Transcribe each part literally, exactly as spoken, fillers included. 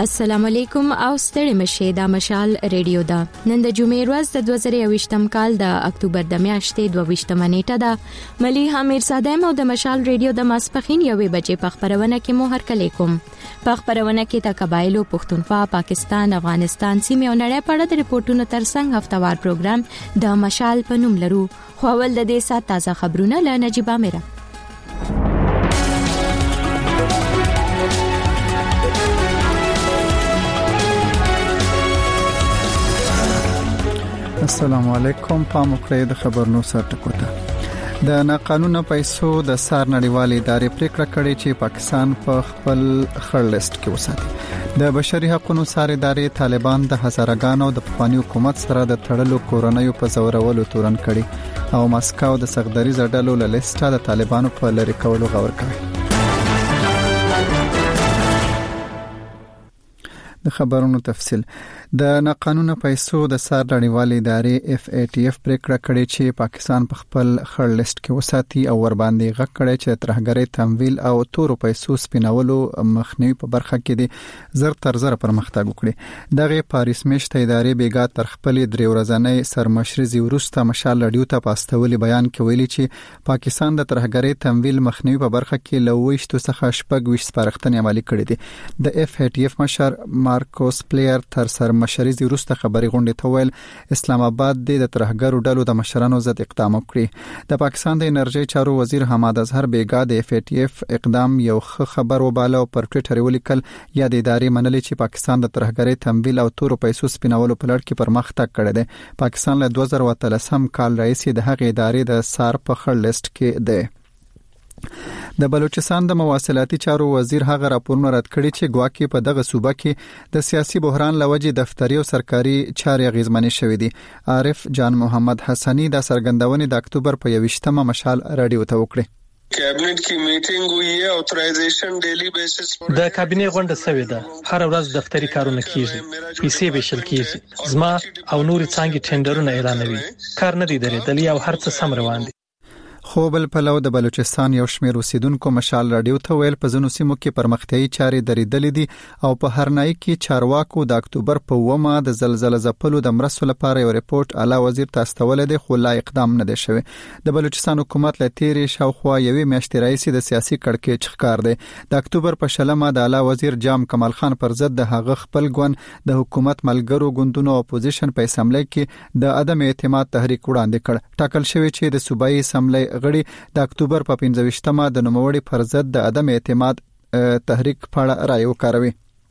السلام علیکم او ستړي مشه د مشال ریډیو دا نن د جمعې ورځ د دوه زره یوویشتم کال د اکتوبر د میاشتې دوه ویشتمه نیټه ده. ملي امیر صادم او د مشال ریډیو د ماسپخین یوې بجې په خبرونه کې مو هرکلی کوم. په خبرونه کې د قبایلو پښتونخوا، پاکستان، افغانستان سیمه او نړۍ په اړه د ریپورتونو ترڅنګ هفتوار پروګرام د مشال په نوم لرو. خو اول د دې سات تازه خبرونه له نجيبه میرا. السلام علیکم. پام وکړئ د خبرونو سرټکوته. د ناقانونه پیسو د سار نړیوالې ادارې پریکړه کړې چې پاکستان په خپل خړ لیست کې وساتي. د بشري حقوقو سار ادارې طالبان د هزارهګانو د پخوانی حکومت سره د تړلو کورنیو په زورولو تورن کړي او ماسکو د سغدري زړډلو له لیسټه د طالبانو په لری کولو غور کوي. د خبرونو تفصيل. د ناقانونه پیسو د سار نړیوالې ادارې اف ای ټی اف پریکړه کړې چې پاکستان په خپل خړ لیست کې وساتي او ور باندې غږ کړي چې ترهګرۍ تمویل او تورو پیسو سپینولو مخنیوي په برخه کې دي زر تر زر پرمختګ وکړي. دغه پاریس میشته ادارې بیګا تر خپل درې ورځنۍ سرمشري زیورسته مشال رادیو ته پاستولي بیان کې ویلي چې پاکستان د ترهګرۍ تمویل مخنیوي په برخه کې لويشتو څخه شپږ ویشت سپارښتنې عملي کړې دي. د اف ای ټی اف مشر مارکوس پلیر تر سرمشري زیورسته خبري غونډه ته ویل اسلام آباد د ترهګرو ډلو د مشرانو ضد اقدام وکړي. د پاکستان د انرژي چارو وزیر حماد اظهر بیګا د اف ای ټی اف اقدام یو ښه خبر وباله او پر ټوئیټر ولیکل یا د ادارې منلي چې پاکستان د ترهګرۍ تمویل او تورو پیسو سپینولو په لړ کې پرمختګ کړی دی. پاکستان له دوه زره اتلسم کال راهیسې د هغې ادارې د سار په خړ لیست کې دی. د بلوچستان د مواصلاتي چارو وزیر هغه راپورونه رد کړي چې ګواکې په دغه صوبه کې د سیاسي بحران لوجې دفتري او سرکاري چارې غیزمنې شوې دي. عارف جان محمد حسنی د سرګندونې د اکتوبر په یوویشتمه مشال رادیو ته وکړي. کابینټ کی میټینګ ہوئی ہے اترایزیشن ډیلی بیسس د کابینې غونډه شوې ده. هر ورځ دفتري کارونه کیږي، پیسې ویشل کیږي، زما او نور څنګه ټندرونه اعلانوي. کار نه دی درېدلی او هر څه سم روان دي. خو بل پلو د بلوچستان یو شمېر اوسیدونکو مشال رادیو ته ویل په ځینو سیمو کې پرمختیايي چارې درېدلې دي او په هرنای کې چارواکو د اکتوبر په اومه د زلزلې ځپلو د مرستو لپاره یو ریپورت اعلی وزیر ته استول دي خو لا اقدام نه دی شوی. د بلوچستان حکومت له تیرې شاوخوا یوې میاشتې راځي د سیاسي کړکېچ ښکار دی. د اکتوبر په شلمه د اعلی وزیر جام کمال خان پر ضد د هغه خپل ګوند د حکومت ملګرو ګوندونو اپوزیشن په اسمبلی کې د عدم اعتماد تحریک وړاندې کړ. ټاکل شوی چې د صوبایي اسمبلی غړي د اکتوبر په پنځه ویشتمه د نوموړي پر ضد د عدم اعتماد تحریک په اړه رائے وکاروي.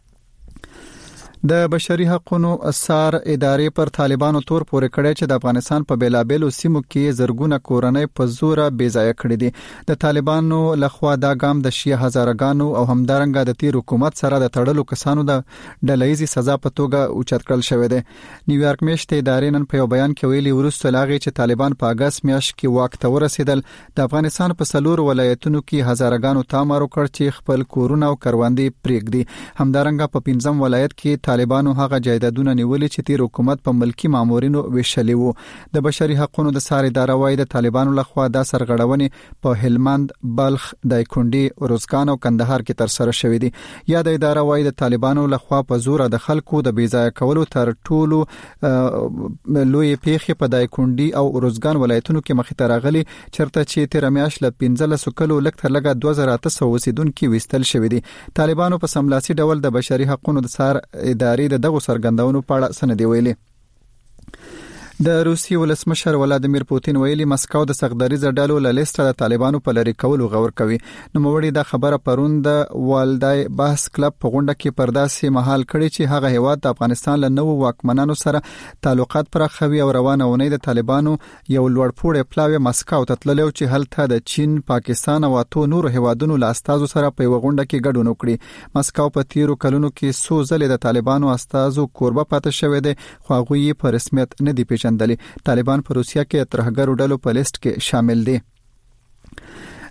د بشري حقوقو اثار ادارې پر طالبانو تور پورې کړی چې د افغانستان په بیلابېلو سیمو کې زرګونه کورنۍ په زور بې ځای کړې دي. د طالبانو لخوا دا ګام د شیعه هزارګانو او همدارنګه د تیر حکومت سره د تړلو کسانو د ډلهیزي سزا په توګه اوچت کړل شوی دی. نیویارک میشته ادارې نن په یو بیان کې ویلي وروسته لاغي چې طالبان په اگست میاشت کې واک ته ورسېدل د افغانستان په سلور ولایتونو کې هزارګانو تامر وکړ چې خپل کورونه او کروندې پرېږدي. همدارنګه په پنځم ولایت کې طالبانو هغه جایدادونه نیولې چې تیر حکومت په ملکی مامورینو ویشلې وو. د بشري حقوقو د سار اداره وايي د طالبانو لخوا د سرغړونې په هلمند، بلخ، دایکنډي، روزګان او کندهار کې تر سره شوې دي. یا د اداره وايي د طالبانو لخوا په زور د خلکو د بیځای کولو تر ټولو لوی پیښې په دایکنډي او روزګان ولایتونو کې مخې ته راغلي چرته چې تیر میاشت له پنځلس کلو لږ تر لږه دوه زره اته سوه اوسیدونکو وستل شوې دي. طالبانو په سملاسي ډول د بشري حقوقو د سار ادارې دغه سرګندونو په اړه سند ویلي. د روسي ولسمشر ولادیمیر پوتین ویلي مسکو د سغدري زړډلو له لیسټه د طالبانو په لری کولو غور کوي. نو موري د خبره پرون د والدای بحث کلب په غونډه کې پرداسي محل کړي چې هغه هیواد د افغانستان له نوو واکمنانو سره تعلقات پراخوي او روانه ونی د طالبانو یو لوړپوړی پلاوی مسکو ته تللی چې هلته د چین، پاکستان او اتو نور هیوادونو له استازو سره په غونډه کې ګډون وکړي. مسکو په تیرو کلونو کې سو ځلې د طالبانو استازو کوربه پاتې شوی دی خو هغه یې په رسمیت نه دی پیژندل. طالبان په روسیا کې ترهګرو ډلو په لیست کې شامل دي.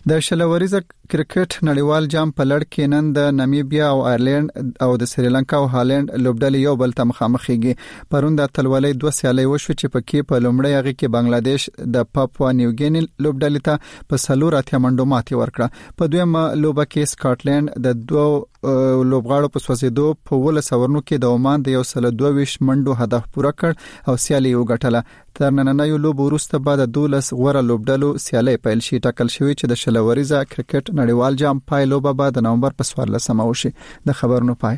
د شلوریزه کرکټ نړیوال جام په لړ کې نن د نامیبیا او آیرلند او د سریلانکا او هالند لوبډلې یو بل ته مخامخېږي. پرون د اتلولۍ دوه سیالۍ وشو چې پکې په لومړۍ هغه کې بنگلاديش د پاپوا نیوګینی لوبډلې ته په سلور اتیا منډو ماتې ورکړه. په دویمه لوبه کې سکاټلند د دوه لوبغاړو په سوځېدو په ولس اورنو کې د عمان د یو سل دوه ویشت منډو هدف پوره کړ او سیالي وګټله. تر نننۍ لوب وروسته بعد د دولس غوړه لوبډلو سیالي پیل شي. ټاکل شوی چې د شلوریزه کرکټ نړیوال جام پای لوبه به د نومبر په څوارلسمه وشي. د خبرونو پای.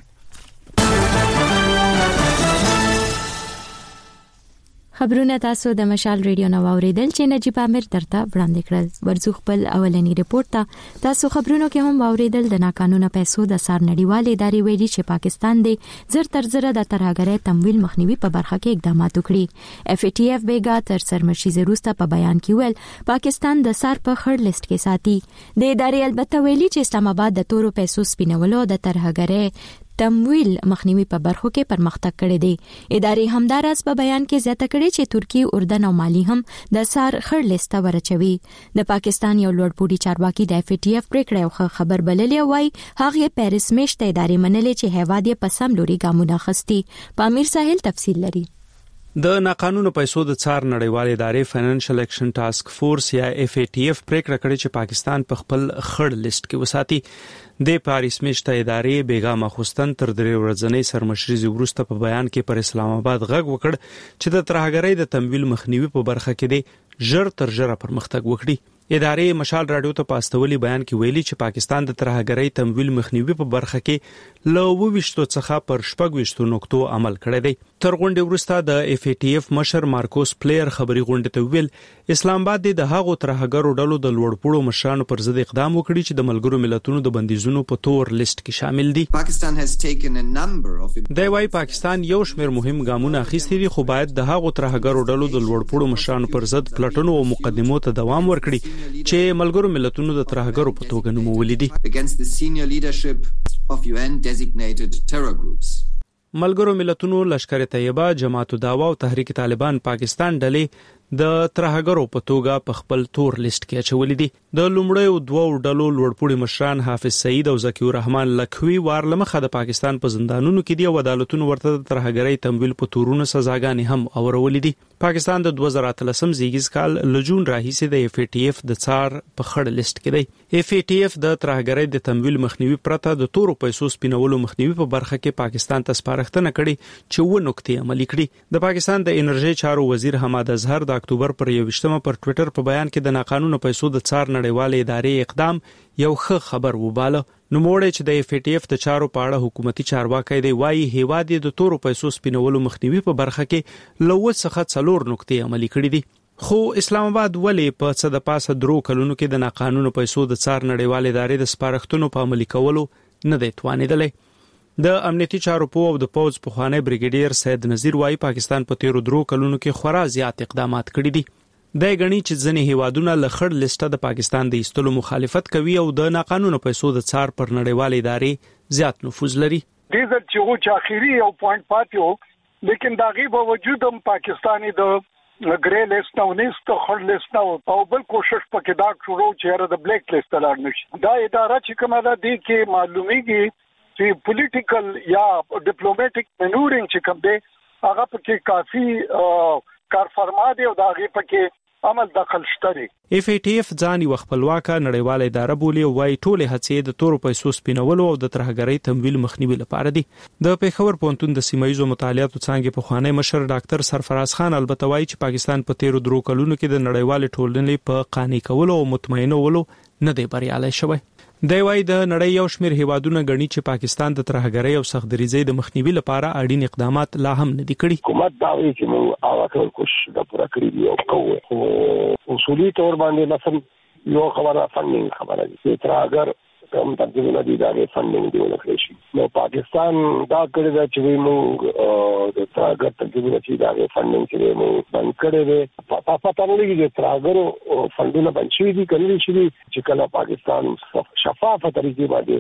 خبرونه تاسو د مشال ریډیو نو اوریدل چې نجيب امیر درته وړاندې کړل. ورزو خپل اولنی ریپورت ته تاسو خبرونو کې هم اوریدل د ناقانونه پیسو د سار نړیوال ادارې ویلي چې پاکستان د زر تر زر د ترهګرۍ تمویل مخنیوي په برخه کې اقدامات وکړي. اف ای ټی اف بیګا تر سرمشي زروسته په بیان کې ویل پاکستان د سار په خړ لیست کې ساتي. د ادارې البته ویلي چې اسلام آباد د تورو پیسو سپینولو د ترهګرۍ تمویل مخنیوي په برخو کې پرمختګ کړی دی. ادارې همدارس په بیان کې زیاته کړې چې ترکی، اردن او مالی هم د سار خړ لیست ورچوي. د پاکستان یو لوړپوړي چارواکي د اف ای ټی اف پریکړه او خبر بللې وای هغه پیرس میشته ادارې منلې چې هیواد یې په سم لوري ګامونه خستي. پامیر ساحل تفصیل لري. د ناقانونه پیسو د څار نړیوال ادارې فاینانشل اکشن ټاسک فورس یا اف ای ټی اف پریکړه کړې چې پاکستان په خپل خړ لیست کې وساتي. د پاریس میشته ادارې بیګا مخستن تر درې ورځې سرمشري وروسته په بیان کې پر اسلام آباد غږ وکړ چې د ترهګرۍ د تمویل مخنیوي په برخه کې د ژر تر ژره پرمختګ وکړي. ادارې مشال رادیو ته پاستولي بیان کې ویلي چې پاکستان د ترهګرۍ تمویل مخنیوي په برخه کې له وویشتو څخه پر شپږ ویشتو نقطو عمل کړی دی. تر غونډې وروسته د اف ای ټی اف مشر مارکوس پلیر خبري غونډې ته ویل اسلام آباد د هغو ترهګرو ډلو د لوړپوړو مشرانو پر ضد اقدام وکړي چې د ملګرو ملتونو د بندیزونو په تور لیست کې شامل دي. د وايي پاکستان یو شمېر مهم ګامونه اخیستي دي خو باید د هغو ترهګرو ډلو د لوړپوړو مشرانو پر ضد پلټنو او مقدمو ته دوام ورکړي چې ملګرو ملتونو د ترهګرو په توګه نومولې دي. ملګرو ملتونو لشکر طیبه، جماعت الدعوه او تحریک طالبان پاکستان ډلې د ترهګرو په توګه په خپل تور لیست کې اچولې دي. د لومړیو دوه ډلو لوړپوړي مشران حافظ سعید او ذکی الرحمن لکھوی وارلمخه د پاکستان په زندانونو کې دي او عدالتونو ورته د ترهګرۍ تمویل په تورونو سزاګانې هم اورولې دي. پاکستان د دوه زره اتلسم زیږیز کال لجون راهیسې د اف ای ټی اف د څار په خړ لیست کې دی. اف ای ټی اف د ترهګرۍ د تمویل مخنیوي پرته د تورو پیسو سپینولو مخنیوي په برخه کې پاکستان ته سپارښتنه کړې چې و نقطې عملي کړي. د پاکستان د انرژي چارو وزیر حماد اظهر د اکتوبر پر یوویشتمه پر ټوئیټر په بیان کې د ناقانونه پیسو د څار نړیوال ادارې اقدام یو ښه خبر وباله. نو موړ چې د اف ای ټی اف د چارو په اړه حکومتي چارواکي دی وایي هیواد د تورو پیسو سپینولو مخنیوي په برخه کې لوه څخه څلور نقطې عملي کړې دي. خو اسلام آباد ولې په څه د پاسه درو کلونو کې د ناقانونه پیسو د څار نړیوال ادارې د سپارښتنو په عملي کولو نه دی توانیدلی. د امنیتي چارو په او د پوز پخوانی بریګیډیر سید نذیر وایي پاکستان په تیرو درو کلونو کې خورا زیات اقدامات کړي دي. د غنی چې ځنې هیوادونه له خړ لیسته د پاکستان د ایستلو مخالفت کوي او د ناقانونه پیسو د څار پر نړیوال ادارې زیات نفوذ لري. د دې چې او چې اخیری یو پوینټ پاتیو لیکن دا غي په وجود هم پاکستاني د ګری لیست او نیست خړ لیست او بل کوشش پکې دا شروع چې د بلیک لیست لاړ نشي. دا اداره چې کومه ده د کې معلومیږي چې پولیټیکل یا ډیپلوماټیک منورینګ چې کوم دی هغه پکې کافي کارفرما دی او دا غي پکې عمل داخل شته. اف ای ټی اف ځان یو خپلواکه نړیواله اداره بولي او وايي ټول هڅې د تورو پیسو سپینولو او د ترهګرۍ تمویل مخنیوي لپاره دي. د پیښور پوهنتون د سیمایي مطالعاتو څانګې په خوانی مشر ډاکټر سرفراز خان البته وايي چې پاکستان په تیرو درو کلونو کې د نړیوال ټولنې په قانع کولو او مطمئنولو نه دی بریالي شوی. دی وايي د نړۍ یو شمېر هیوادونه غني چې پاکستان د ترهګرۍ او سختدریزۍ د مخنیوي لپاره اړین اقدامات لا هم نه دي کړي. حکومت دا وایي چې موږ اواکه کوشش د پوره کړی دی او کوو اصولي تور باندې مثلا یو خبره فندینګ خبره دي ترهګر کوم ترجمه دي دا فندینګ دی ولکه شي. نو پاکستان دا کړی دا چې موږ د ترهګر ترجمه چې دا فندینګ چې موږ باندې کړی دی په پاتہ نه لګي چې ترهګر فندونه باندې شي دي کړي شي چې کله پاکستان شفافه طریقې باندې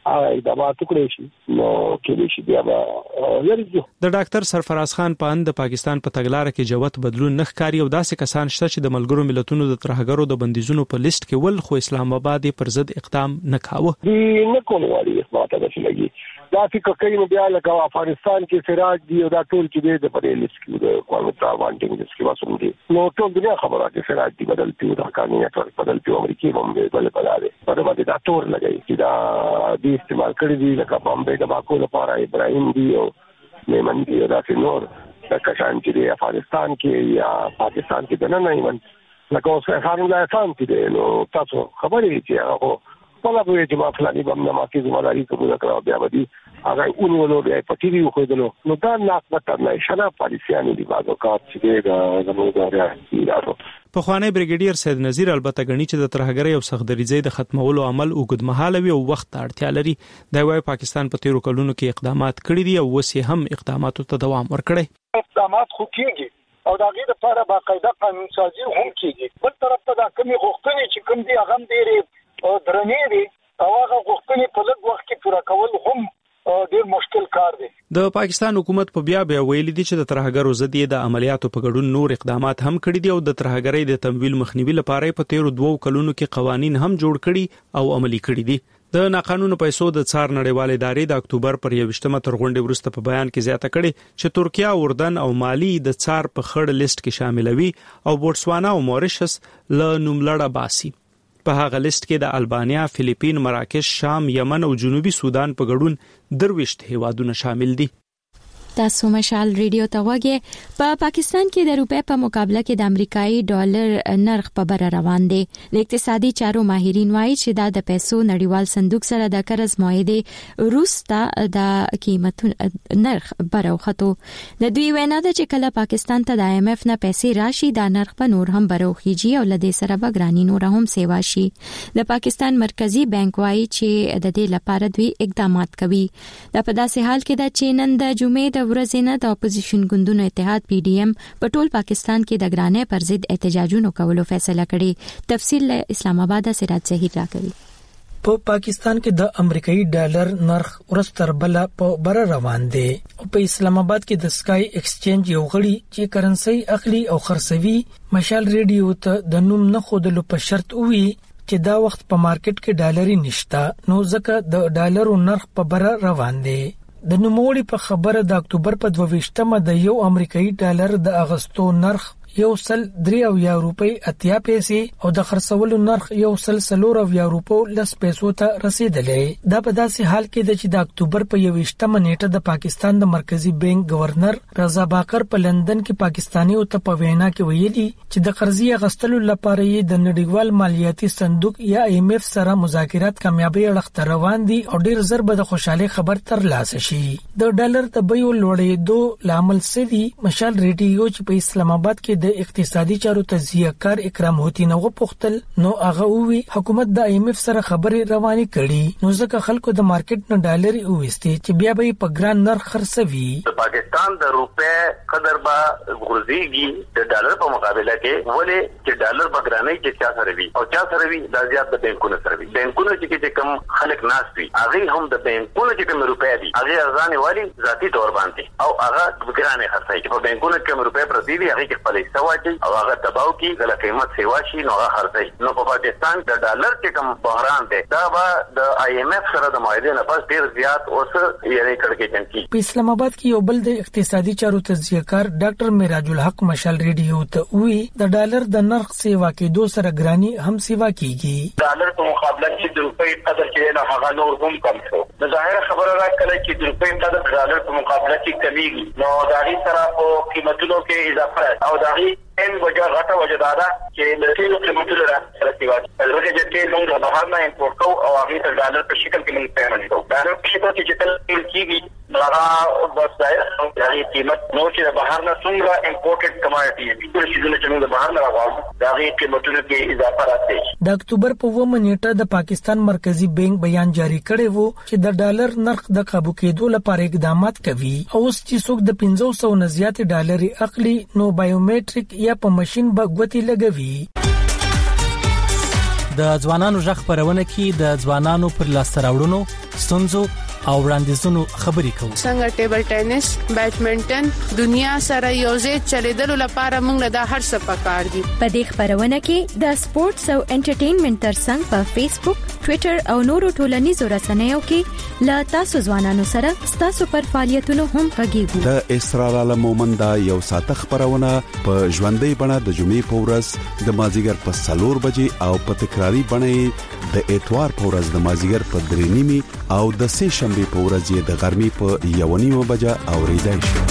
اقدامات وکړي شي نو کې شي بیا لري. د ډاکټر سرفراز خان پاند د پاکستان په تګلارې کې جوت بدلون نه ښکاري او داسې کسان شته چې د ملګرو ملتونو د ترهګرو د بندیزونو په لیست کې ول خو اسلام آباد پر ضد اقدام نه کاوه. دی نه کول وایي اسماعیل د لګي دا فکر کوي نو بیا لکه افغانستان کې سراج دی او دا ټول چې د پرې لیست کې د کوانټا وانټینګ لیست کې واسم دي نو ټول دنیا خبره ده سراج دی بدل پیو دا قانوني ټول بدل پیو امریکای باندې بل بدل دي په باندې دا ټول لګي چې دا دی استعمال کړی دی لکه بامبې د باکو لپاره ابراهیم دی او میمن دی دا نور د کشان چې افغانستان کې یا پاکستان کې نه نه ایمن لکه اوس خارون لا اسان کې نو تاسو خبرې چې هغه په لابو چې ما فلاني باندې ما کې ځمواري قبول کړو بیا ودی هغه اونولو بیا په ټي وي خو دلو نو دا ناقصه نه شنه پالیسيانو دی بازو کار چې دا زموږ راځي. په خوانی بریګیډیر سید نذیر البته غنی چې د ترهګری او سختدریزۍ د ختمولو عمل اوږدمهاله وي او وخت ته اړتیا لري. دا وايي پاکستان په تیرو کلونو کې اقدامات کړي دي او وسې هم اقداماتو ته دوام ورکړي. اقدامات خو کیږي او دا غي د لپاره باقاعده قانون سازي هم کیږي. بل طرف ته دا کمی غوښتنې چې کوم دي هغه ډېرې او درنې دي او هغه غوښتنې په لږ وخت کې پوره کول هم ډېر مشکل کار دی. د پاکستان حکومت په بیا بیا ویلي دي چې د ترهګرو ضد د عملیاتو په ګډون نور اقدامات هم کړي دي او د ترهګرۍ د تمویل مخنیوي لپاره په تیرو دوو کلونو کې قوانين هم جوړ کړي او عملي کړي دي. د ناقانونه پیسو د څار نړیوال ادارې د اکتوبر پر یوشتمه تر غونډې وروسته په بیان کې زیاته کړي چې ترکیه، اردن او مالی د څار په خړ لیست کې شاملوي او بوتسوانا او موریشس له نوملړه باسي. په هغه لیست کې د البانیا، فلیپین، مراکش، شام، یمن او جنوبي سودان په ګډون درويشت هیوادونه شامل دي. تاسو مشال ریډیو ته وګورئ. په پاکستان کې د روپے په مقابله کې د امریکایي ډالر نرخ په بره روان دی. د اقتصادي چارو ماهرین وایي چې دا د پیسو نړیوال صندوق سره د قرض معاهده وروسته د قیمتونو نرخ بره وخته. د دوی وینا ده چې کله پاکستان ته د آی ایم ایف نه پیسې راشي دا نرخ په نور هم بره وخیږي او لدې سره به ګرانی نور هم سیوا شي. د پاکستان مرکزی بانک وایي چې د دې لپاره دوی اقدامات کوي. دا په داسې حال کې ده چې نن د جمعې ورځینه د اپوزیشن ګوندونو اتحاد پی ډی ایم په ټول پاکستان کې د ګرانۍ پر ضد احتجاجونو کولو فیصله کړې. تفصیل اسلام آباد سراج ظهیر راکوي. په پاکستان کې د امریکایي ډالر نرخ ورستر بل په بر روان دي او په اسلام آباد کې د سکای ایکسچینج یو غړي چې کرنسي اخلي او خرڅوي مشال ریډیو ته د نوم نه خودلو په شرط وي چې دا وخت په مارکیټ کې ډالري نشته نو ځکه د ډالرو نرخ په بر روان دي. د نوموړي په خبره د اکتوبر په دوه د یو امریکایي ډالر د اغستو نرخ یو سل درې او یا روپی اتیا پیسې او د خرڅولو نرخ یو سل سلور او یا روپو لس پیسو ته رسیدلې. دا په داسې حال کې د چې د اکتوبر په یوشتمه نیټه د پاکستان د مرکزی بانک گورنر رضا باقر په لندن کې پاکستاني او ته په وینا کې ویلي چې د قرضې اغستلو لپاره یې د نړیوال مالیاتي صندوق یا آی ایم ایف سره مذاکرات کامیابی اړخ روان دي او ډیر زر به د خوشاله خبر تر لاسه شي. د ډالر د بیو لوړېدو لامل سدي مشال ریډیو چې په اسلام آباد کې د اقتصادي چارو تجزیه کار اکرام هوتی نو پختل نو هغه وی حکومت د آی ایم ایف سره خبرې رواني کړي نو ځکه خلکو د مارکیټ نه ډالر اوستي چې بیا به په ګران نرخ خرڅوي. د پاکستان د روپے قدر با غورځيږي د ډالر په مقابله کې ولې چې ډالر په ګرانۍ کې چا سره وي او چا سره وي د زیات د بانکونو سره وي. بانکونو چې کوم خلک ناس وي هغه هم د بانکونو چې کوم روپے دي هغه ارزانه والی ذاتی تور باندې او هغه ګرانې خرڅي په بانکونو کې کوم روپے پر دي هغه کې خپل سواجي او هغه تباو کی غل قیمت سیوا شي نو هغه خرڅي. نو په پاکستان د ډالر چې کوم بحران دی دا به د آی ایم ایف سره د معاهده نه پس ډیر زیات اوس یې کړکېچن کی. په اسلام آباد کې یو بل د اقتصادي چارو تجزیه کار ډاکټر میراج الحق مشال ریډیو ته وی د ډالر د نرخ سیوا کې دوه سره ګرانی هم سیوا کیږي. ډالر په مقابله کې د روپۍ قدر کې نه هغه نور هم کم شو. د ظاهر خبره راکړه چې د روپۍ قدر د ډالر په مقابله کې کمیږي نو دا غي سره په قیمتونو کې اضافه او دا غي ان وجه غټه وجه دا ده چې د تیلو قیمتونه راځي. البته چې تیل موږ د بهر نه امپورټ کوو او هغه د ډالر په شکل کې موږ پیمنټ کوو. دا نو چې په چې تل کېږي هغه بس دا هغه قیمت نو چې د بهر نه څنګه امپورټډ کماډیټي دي ټول شي چې موږ د بهر نه راغواړو دا هغه قیمتونه کې اضافه راځي. د اکتوبر په اوومه نیټه د پاکستان مرکزی بانک بیان جاری کړی وو چې د ډالر نرخ د قابو کېدو لپاره اقدامات کوي او اوس چې څوک د پنځه سوه نه زیات ډالر اخلي نو بایومټریک یا په ماشين به غوتی لګوي. د ځوانانو ژغ خبرونه کې د ځوانانو پر لاسته راوړنو ستونزو او وړاندیزونو خبرې کوو. څنګه ټیبل ټینس، بیډمنټن دنیا سره یوځای چلیدلو لپاره موږ د هر څه پکار دي. په دې خبرونه کې د سپورتس او انټرټینمنټ ترڅنګ په فیسبوک، ټوئیټر او نورو ټولنیزو رسنیو کې لا تاسو ځوانانو سره تاسو پر فعالیتونو هم غږیږو. د اسرار عالم مومند یو ساعت خبرونه په ژوندۍ بڼه د جمعې په ورځ د مازیګر په څلور بجې او په تکراری بڼه د اتوار په ورځ د مازیګر په درې نیمه او د سه شنبه په ورځ د غرمې په یو نیمه بجه اوریدای شي.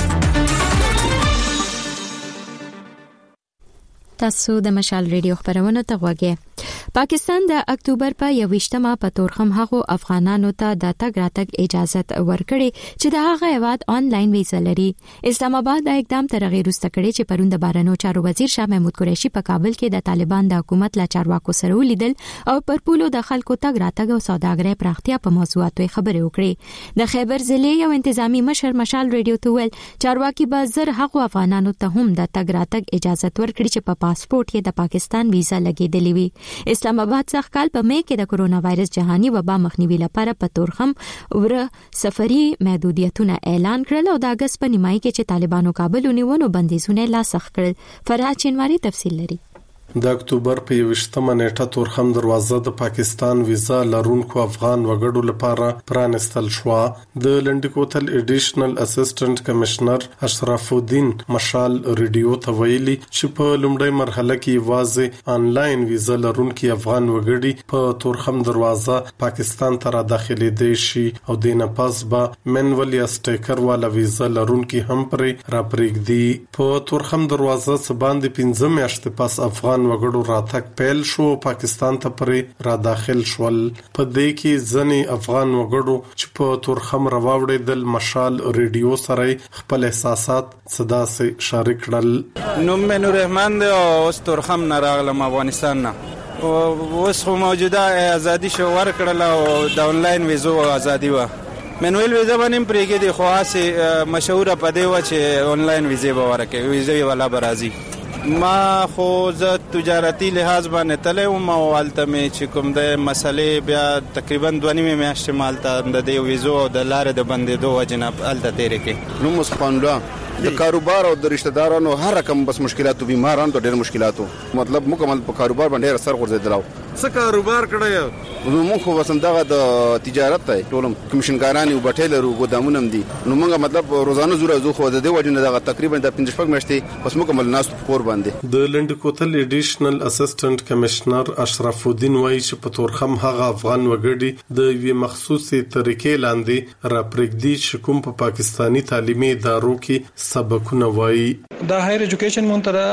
تاسو د مشال ریډیو خبرونه ته غوږی. پاکستان د اکتوبر په یوویشتمه په تورخم هغو افغانانو ته د تګ راتګ اجازه ورکړي چې د هغه هیواد آنلاین ویزا لري. اسلام آباد د اقدام تر غیر واستکړي چې پروند بارنو چارو وزیر شاه محمود قریشي په کابل کې د طالبان د حکومت لا چارواکو سره ولیدل او پر پولو د خلکو تګ راتګ او سوداګرۍ پراختیا په موضوعاتو خبرې وکړي. د خیبر ضلع یو انتظامی مشر مشال ریډیو ته ویل چارواکي به زر هغو افغانانو ته هم د تګ راتګ اجازه ورکړي چې په پاسپورت یې د پاکستان ویزا لګیدلې وي. اسلام آباد څخه کال په مې کې د کرونا وایرس جهاني وبا مخنیوي لپاره په تورخم ور سفري محدودیتونه اعلان کړل او د اگست په نیمایي کې چې طالبانو کابل ونیونو بندیزونه لاسخ کړل. فرات چنواری تفصیل لري. د اکتوبر په یوویشتمه نیټه تورخم دروازه د پاکستان ویزا لرونکو افغان وګړو لپاره پرانستل شو. د لنډکوتل ایډیشنل اسسټنټ کمشنر اشرف الدین مشال ریډیو ته ویلي چې په لومړی مرحله کې واځي آنلاین ویزا لرونکو افغان وګړي په تورخم دروازه پاکستان ته را داخلي شي او د نه پاس به منول یا سټیکر والا ویزا لرونکو هم پرې را پرېږدي. په تورخم دروازه سباندې پنځه میاشتې پاس افغان وګړو راتګ پیل شو، پاکستان ته پرې را داخل شول. په دې کې ځنې افغان وګړو چې په تورخم راوړېدل مشال ریډیو سره خپل احساسات صدا سره شریک کړل. نوم مې نور رحمان دی او اوس تورخم نه راغلم افغانستان نه. اوس خو موجوده ازادي شو ورکړل او د آنلاین ویزو ازادي و. منویل ویزا باندې پرېږدي خو هسې مشهوره په دی و چې آنلاین ویزې به ورکړي، ویزې والا به راځي. ما خو زه تجارتي لحاظ باندې تللی وم او هلته مې چې کوم د مسلې بیا تقریبا دوه نیمې میاشتې ما هلته د دې ویزو او د لارې د بندېدو وجې نه هلته تېرې کړې. نوم عثمان الله د کاروبار او د رشتہ دارانو هر رقم بس مشکلاتو بیمارانو ته ډېر مشکلاتو مطلب مکمل په کاروبار باندې ډېر اثر غورځېدلی. څه کاروبار کړی؟ موږ خو بس همدغه د تجارت دی، ټول کمیشنګاران یو بټۍ لرو، ګودامونه هم دي. نو موږ مطلب روزانه زو راځو خو د دې وجې نه دغه تقریبا د پنځه شپږ میاشتې بس مکمل ناستو په کور باندې. د لنډکوتل ایډیشنل اسسټنټ کمشنر اشرف الدین وایي چې په تورخم هغه افغان وګړي د یوې مخصوصې طریقې لاندې را پرېږدي چې کوم په پاکستاني تعلیمي ادارو کې سبقونه وایي. دا هایر ایجوکیشن منترا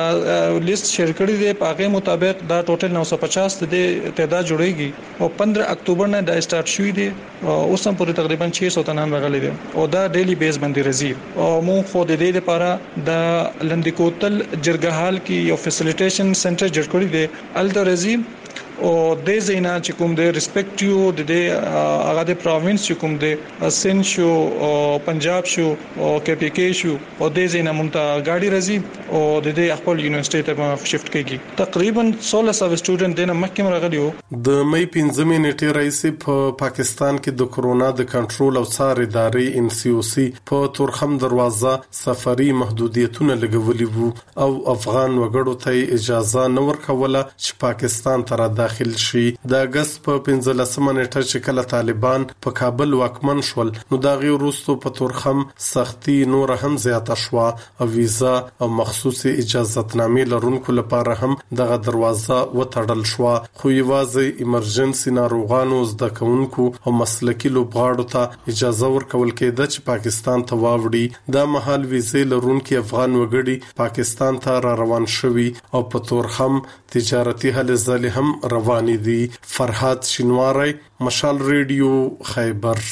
لیست شیر کړی دی، په هغه مطابق دا ټوټل نو سو پچاس د تعداد جوړیږي او پندرہ اکتوبر نه دا سٹارټ شوی دی او اوس هم پورې تقریبا شش سو تنان راغلي دي او دا ډیلی بیس باندې راځي. او مونږ خو د دې لپاره د لندکوتل جرګهال کې یو فیسیلیټیشن سنټر جوړ کړی دی الترزی او د زینا چې کوم د ریسپیکټیو د د هغه د پروینس چې کوم د سن شو او پنجاب شو او کې پی کې شو او د زینا مونږ ګاډي راځي او د د خپل یونیورسيټي ته شفت کیږي. تقریبا سولہ سو سټوډنټ د مکه راغلیو. د مې پنځمې نیټې رئیس په پاکستان کې د کورونا د کنټرول او څار ادارې ان سی او سی په تورخم دروازه سفري محدودیتونه لګولي وو او افغان وګړو ته اجازه نه ورکوله چې پاکستان ته را داخل شي. د اگست په پنځلسمه نیټه چې کله طالبان په کابل واکمن شول نو دا غي وروسته په تورخم سختي نور هم زیاته شو او ویزا او مخصوصي اجازهتنامې لرونکو لپاره هم دغه دروازه وتړل شو. خو یوازې ایمرجنسي ناروغانو زده کوونکو او مسلکي لوبغاړو ته اجازه ورکول کېده چې پاکستان ته واوړي. دا مهال ویزې لرونکو افغان وګړي پاکستان ته را روان شوي او په تورخم تجارتي هلې ځلې هم روانې دي. فرحات شینواری، مشال ریډیو، خیبر.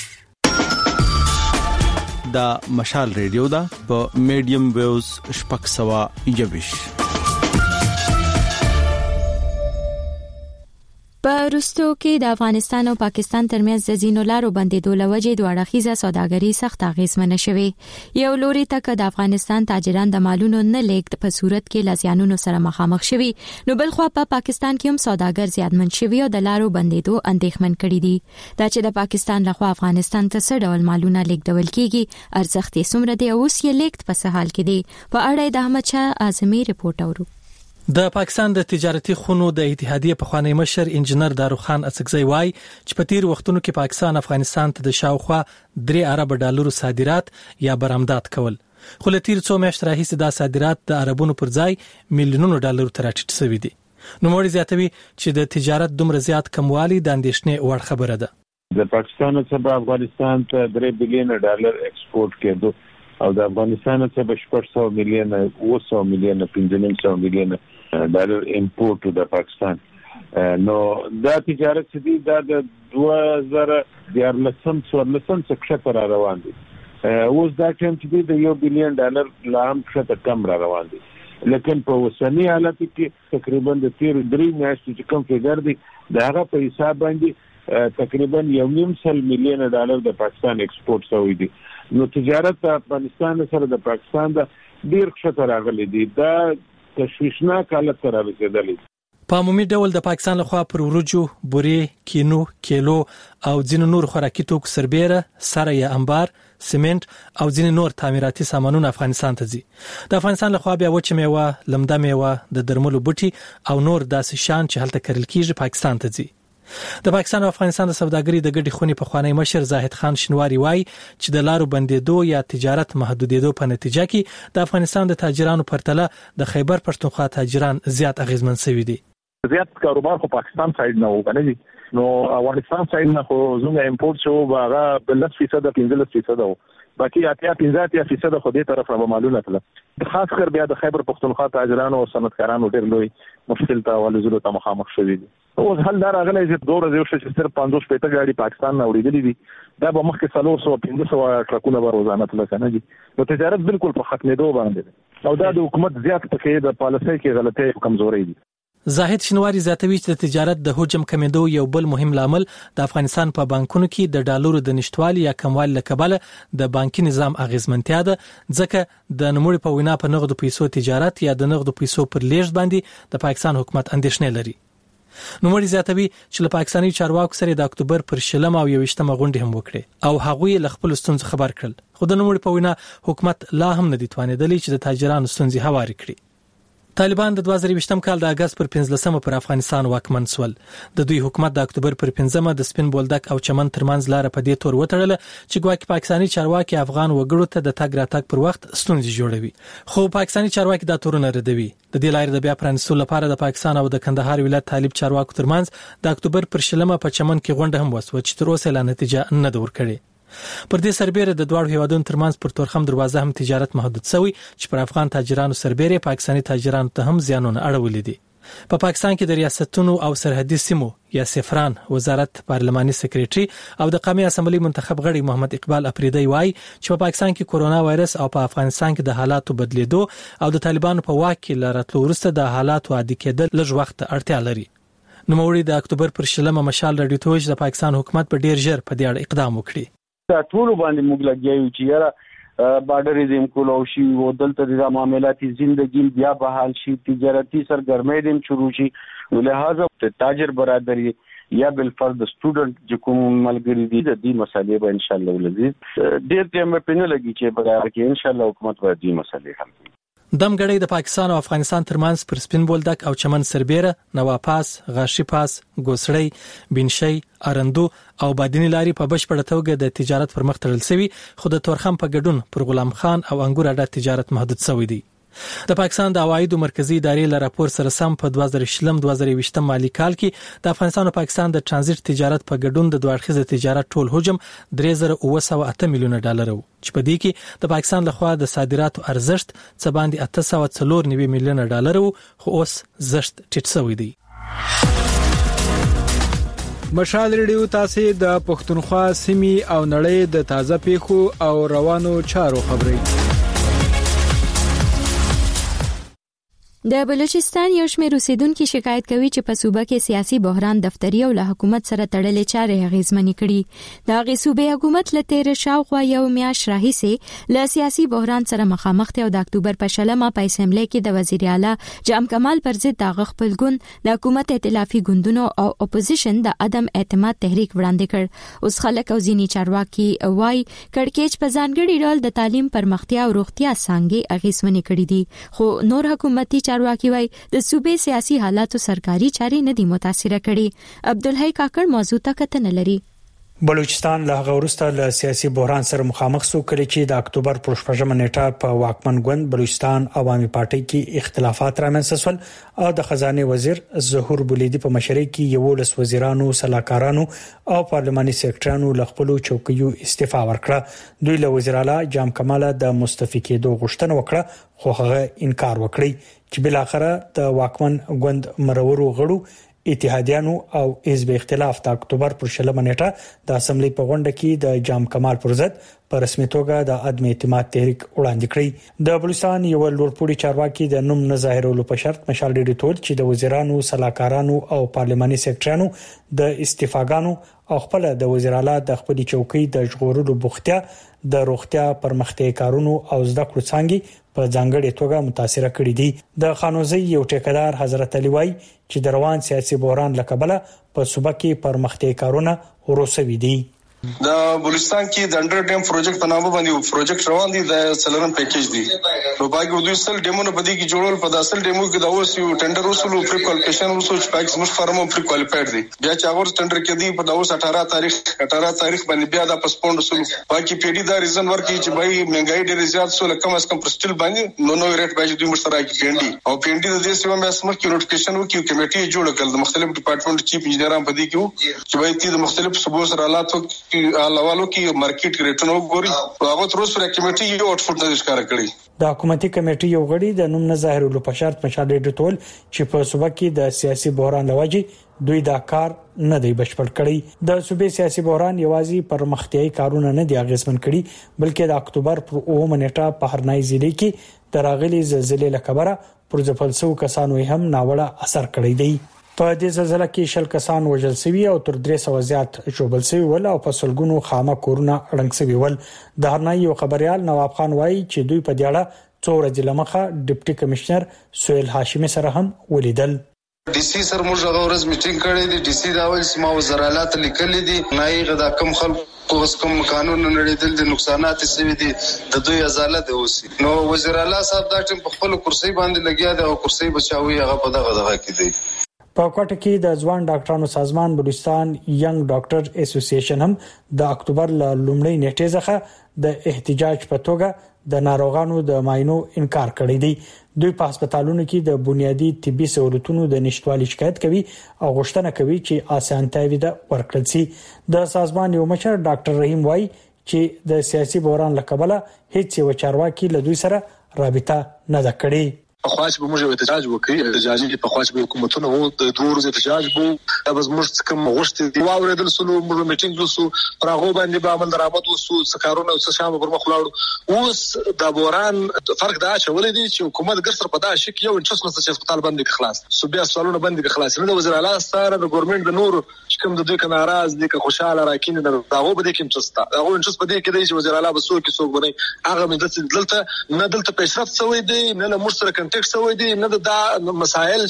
دا مشال ریډیو دا په میډیم ویوز شپږ سوه. په روستو کې د افغانستان او پاکستان ترمنځ د ځینو لارو بندیدو لوجې دوه اړخیزه سوداګري سخت اغیزمنه شوې. یو لوري ته د افغانستان تاجران د مالونو نه لیږد په صورت کې لزیانونو سره مخامخ شوي، نو بل خو په پاکستان کې هم سوداګر زیاتمن شوي او د لارو بندیدو اندېښمن کړي دي. دا چې د پاکستان لخوا افغانستان ته څه ډول مالونه لیږدول کیږي، ارزښت یې څومره دی او اوس یې لیږد په څه حال کې دی، په اړه د احمد شاه اعظمي رپورټ اورو. د پاکستان د تجارتي خونو د اتحادیه پخوانی مشر انجنیر داروخان اڅکزی وای چې په تیر وختونو کې پاکستان افغانستان ته د شاوخوا درې ارب ډالرو صادرات یا برآمدات کول، خو له تیر څو میاشتو راهیسې دا صادرات د عربونو پر ځای میلیونونو ډالرو ته راټیټ شوي دي. نو موږ زیاتوي چې د تجارت دومره زیات کموالی د اندېښنې وړ خبره ده. د پاکستان څخه افغانستان ته درې بلین ډالر ایکسپورټ کېدو او د افغانستان څخه شپږ سوه میلیون اوه سوه میلیون پنځه نیم سوه میلیون ډالر امپورټ د پاکستان. نو دا تجارت چې دی دا د دوه زره دیارلسم څوارلسم څخه را روان دي. اوس دا ټیم چې دی د یو بلین ډالر لا هم څخه کم را روان دي، لیکن په اوسنی حالت کې تقریبا د تیر درې میاشتې چې کوم فګر دی دا هغه په حساب باندې تقریبا یو نیم سل میلیون ډالر د پاکستان ایکسپورټ شوی دی. نو تجارت د افغانستان سره د پاکستان د ډیر ښه راغلی دی، دا تشویشناک حالت ته رسیدلی. په عمومي ډول د پاکستان لخوا پر ورجو، بورې، کینو، کیلو او ځینو نور خوراکي توکو سربېره، سره یا انبار، سیمنټ او ځینې نور تعمیراتي سامانونه افغانستان ته ځي. د افغانستان لخوا بیا وچه میوه، لمده میوه، د درملو بوټي او نور داسې شان چې هلته کرل کیږي پاکستان ته ځي. د پاکستان او افغانستان د سوداګرۍ د ګډې خونې پخوانی مشر زاهد خان شنواری وای چې د لارو بندیدو یا تجارت محدودیدو په نتیجه کې د افغانستان د تاجرانو پرتله د خیبر پښتونخوا تاجران زیات اغیزمن شوي دي. زیات کاروبار خو پاکستان سایډ نه وګڼي، نو افغانستان سایډ نه خو زموږ امپورټ شو هغه په لس فیصد پنځلس فیصد وو، باقي اتیا پنځه فیصد خو دې طرف را معلومه کړه. خاص کر بیا د خیبر پښتونخوا تاجرانو او صنعتکارانو ډېر لوی مشکل ته ولزلو ته مخامخ شوي دي. اوس حل دا راغلی چې دوه ورځې وشوه چې صرف پنځوس شپېته ګاډي پاکستان نه وړېدلي دي، دا به مخکې څلور سوه پنځه سوه ټرکونه به روزانه تله که نه دي. نو تجارت بالکل په ختمېدو باندې دی او دا د حکومت زیات پکې د پالیسۍ کې غلطۍ او کمزورۍ دي. زاهد شنواری زیاتوي چې د تجارت د حجم کمیدو یو بل مهم لامل د افغانستان په بانکونو کې د ډالرو د نشټوالي یا کموالي له کبله د بانکي نظام اغیزمنتیا ده، ځکه د نوموړي په وینا په نغدو پیسو تجارت یا د نغدو پیسو پر لیږد باندې د پاکستان حکومت اندېښنې لري. نوموړي زیاتوي چې له پاکستاني چارواکو سره د اکتوبر پر شلم او یوویشتمه غونډه هم وکړي او هغوی له خپل ستونزو خبر کړل، خو د نوموړي په وینا حکومت لا هم نه دی توانېدلی چې د تاجرانو ستونزې هوارې کړي. طالبان د دوه زره یوویشتم کال د اگست پر پنځلسمه پر افغانستان واکمن شول. د دوی حکومت د اکتوبر پر پنځمه د سپین بولدک او چمن ترمنځ لار په دې تور وتړله چې ګواکې پاکستاني چارواکي افغان وګړو ته د تګ راتګ پر وخت ستونزې جوړوي، خو پاکستاني چارواکي دا تورونه ردوي. د دې لارې د بیا پرانیستلو لپاره د پاکستان او د کندهار ولایت طالب چارواکو ترمنځ د اکتوبر پر شلمه په چمن کې غونډه هم وسوه چې تر اوسه لا نتیجه نه ده ورکړې. پر دې سربېره د دواړو هیوادونو ترمنځ پر تورخم دروازه هم تجارت محدود شوی چې پر افغان تاجرانو سربېره پاکستاني تاجرانو ته هم زیانونه اړولې دي. په پا پاکستان کې د ریاستونو او سرحدي سیمو یا سفران وزارت پارلماني سکریټري او د قومي اسمبلی منتخب غړي محمد اقبال افریدی وایي چې په پا پاکستان کې کورونا وایرس او په افغانستان کې د حالاتو بدلیدو او د طالبانو په واک کې لارتلو وروسته د حالاتو عادي کېدل لږ وخت اړتیا لري. نوموړي د اکتوبر پر شلمه مشال راډیو ته ویل د پاکستان حکومت په ډیر ژر په دې اړه اقدام وکړي. ټول باندې موږ لګیایو چې یاره بارډریزم کولو شي او دلته د معاملاتي ژوندۍ بیا بحال شي، تجارتي سرګرمۍ دیم شروع شي، ولهدا تاجر برادری یا بل فرد سټوډنټ چې کوم ملګری دي د دې مسالې به ان شاء الله ولزي ډیر ټیم په نه لګي چې په اړه کې ان شاء الله حکومت به دې مسالې حل کړي. دمګړی د پاکستان او افغانستان ترمنځ پر سپین بولدک او چمن سربېره، نواپاس، غاشي پاس، ګوسړی، بنشي، ارندو او بادینی لاري په بشپړه توګه د تجارت پر مخ تړل شوی، خو د تورخم په ګډون پر غلام خان او انګور اډه تجارت محدود شوی دی. د پاکستان د عوایدو مرکزی ادارې له راپور سره سم په دوه زره شلم دوه زره یوویشتم مالي کال کې د افغانستان او پاکستان د ترانزیت تجارت په ګډون د دوه اړخیزه تجارت ټول حجم درې زره اوه سوه اته میلیونه ډالر وو، چې په دې کې د پاکستان لخوا د صادراتو ارزښت څه باندې اته سوه څلور نوي میلیونه ډالر وو، خو اوس زښت ټیټ شوی دی. مشال ریډیو تاسو د پښتونخوا سیمې او نړۍ د تازه پیښو او روانو چارو خبري. د بلوچستان یو شمېر اوسیدونکو شکایت کوي چې په صوبه کې سیاسي بحران دفتري او له حکومت سره تړلې چارې اغیزمنې کړي. د هغې صوبې حکومت له تیر شاوخوا یو میاشت راهیسې له سیاسي بحران سره مخامخ دی او د اکتوبر په شلمه په اسمبلی کې د وزیر اعلی جام کمال پر ضد د خپل ګوند د حکومت ائتلافي ګوندونو او اپوزیشن د عدم اعتماد تحریک وړاندې کړ. اوس خلک او ځینې چارواکي وایي کړکېچ په ځانګړي ډول د تعلیم پرمختیا او روغتیا څانګې اغیزمنې کړي دي، خو نور حکومتي چارواکي وایي د صوبې سیاسي حالاتو سرکاري چارې نه دي متاثره کړي. عبدالحی کاکړ موضوع ته کتنه لري. بلوچستان له هغه وروسته له سیاسي بحران سره مخامخ شو کړي چې د اکتوبر پر شپږمه نیټه په واکمن ګوند بلوچستان عوامي پارټي کې اختلافات رامنځته شول او د خزانه وزیر ظهور بولیدي په مشرۍ کې یو لس وزیرانو، سلاکارانو او پارلماني سیکریټرانو له خپل چوکیو استعفا ورکړه. دوی له وزیر اعلی جام کمال د مستعفي کېدو غوښتنه وکړه، خو هغه انکار وکړي چې بل اخره د واکمن ګوند مرورو غړو اتحادیانو او حزب اختلاف د اکتوبر پر شلمه نیټه د اسمبلی په غونډه کې د جام کمال پر ضد په رسمي توګه د عدم اعتماد تحریک وړاندې کړی. د بلوچستان یو لوړپوړي چارواکي د نوم نه ظاهرولو په شرط مشال ډیډي ټول چې د وزیرانو، سلاکارانو او پارلماني سیکریټرانو د استعفاګانو او خپل د وزیر اعلی د خپل چوکۍ د ژغورلو بوختیا د روغتیا پرمختیا کارونو او زده کړو څنګه په ځانګړي توګه متاثر کړي دي. د خانوزي یو ټیکدار حضرت علي وای چې د روان سیاسي بحران لکبله په صوبه کې پرمختیا کارونه وروسوي دي. د بلوچستان کې د انډر ډیم پروجیکټ په نامه باندې یو پروجیکټ روان دي، د څلورم پیکیج دی. نو باقي دوی سل ډیمونه په دې کې جوړول، په داسل ډیمو کې دا اوس یو ټندر وسلو پری کوالیفیکیشن وسو چې پاکستان مش فارمو پری کوالیفاید دي. بیا چې هغه ټندر کې دی په دا اوس اٹھارہ تاریخ اٹھارہ تاریخ باندې بیا د پسپوند وسلو باقي پیډي دا ریزن ورکي چې بای مهنګای ډېر زیات سو لکه مس کم پرستل باندې نو نو ریټ باندې دوی مشترک پیډي او پیډي د دې سیمه مې اسمه کې نوټیفیکیشن وکي کمیټي جوړ کړل د مختلف ډپارټمنټ چیف انجینران په دې کې چې بای تی د مختلف صوبو سره حالاتو کې حوالو کې مارکیټ ریټونو ګوري هغه تر اوسه کمیټي یو آوټپوټ نه ښکار کړی. د حکومتي کمیټې یو غړي د نوم نه ظاهرولو په شرط مشال ډیډي ټول چې په صوبه کې د سیاسي بحران لوجې دوی دا کار نه دی بشپړ کړی. د صوبې سیاسي بحران یوازې پرمختیايي کارونه نه دی اغیزمن کړي، بلکې د اکتوبر پر اوومه نیټه په هرنای ضلع کې د راغلي زلزلې لکبره پر ځپلسو کسانو هم ناوړه اثر کړی دی. په دې زلزلې کې شل کسان وژل شوي او تر درې سوه زیات ژوبل شوي ول او په سلګونو خامه کورونه اړنګ شوي ول. د هرنای یو خبريال نواب خان وایي چې دوی په دې اړه څو ورځې لمخه ډیپټي کمشنر سهیل هاشمي سره هم ولیدل. ډي سي سر موږ هغه ورځ میټینګ کړی دی. ډي سي دا ویل چې ما وزارالات لیکلي دي نه غدا کم خلک اوس کوم قانون نه لري د نقصانات سوي دي د دوی ازاله دی اوسي. نو وزیر اعلی صاحب دا ټیم په خپل کرسي باندې لګیا دی او کرسي بچاوي هغه په دغه دغه کې دی. په کوټه کې د ځوان ډاکټرانو سازمان بلوچستان ینګ ډاکټر اسوسییشن هم د اکتوبر ل لومړۍ نیټې څخه د احتجاج په توګه د ناروغانو د معاینو انکار کړی دی. دوی په هسپتالونو کې د بنیادی طبي سہولتونو د نشټوالي شکایت کوي او غوښتنه کوي چې اسانتیاوي د ورکړل شي. د سازمان یو مشر ډاکټر رحیم وای چې د سیاسي بحران لکبله هیڅ یو چارواکي له دوی سره رابطه نه ده کړې. په خواص به موږ احتجاج وکړي، احتجاجي په خواص به حکومتونه وو د دوه ورځې احتجاج بو دا بس موږ کوم غوښتي دی واورېدل سلو موږ میټینګ وسو پر هغه باندې به عمل درآمد وسو سکارونه او شام پر مخ لاړو. اوس د بوران فرق دا چې ولې دي چې حکومت ګرځر په دا شک یو انټرس نشته چې هسپتال باندې خلاص صوبیا سوالونه باندې خلاص نه د وزیر اعلی سره د ګورنمنت د نور چې کوم د دوی کنه ناراض دي که خوشاله راکینه دا هغه به کې انټرست دا هغه انټرست په دې کې دی چې وزیر اعلی به سو کې سو غوړي هغه مې دلته نه دلته پیشرفت سوی دی نه له موږ سره کنټیکټ سوی دی نه دا مسائل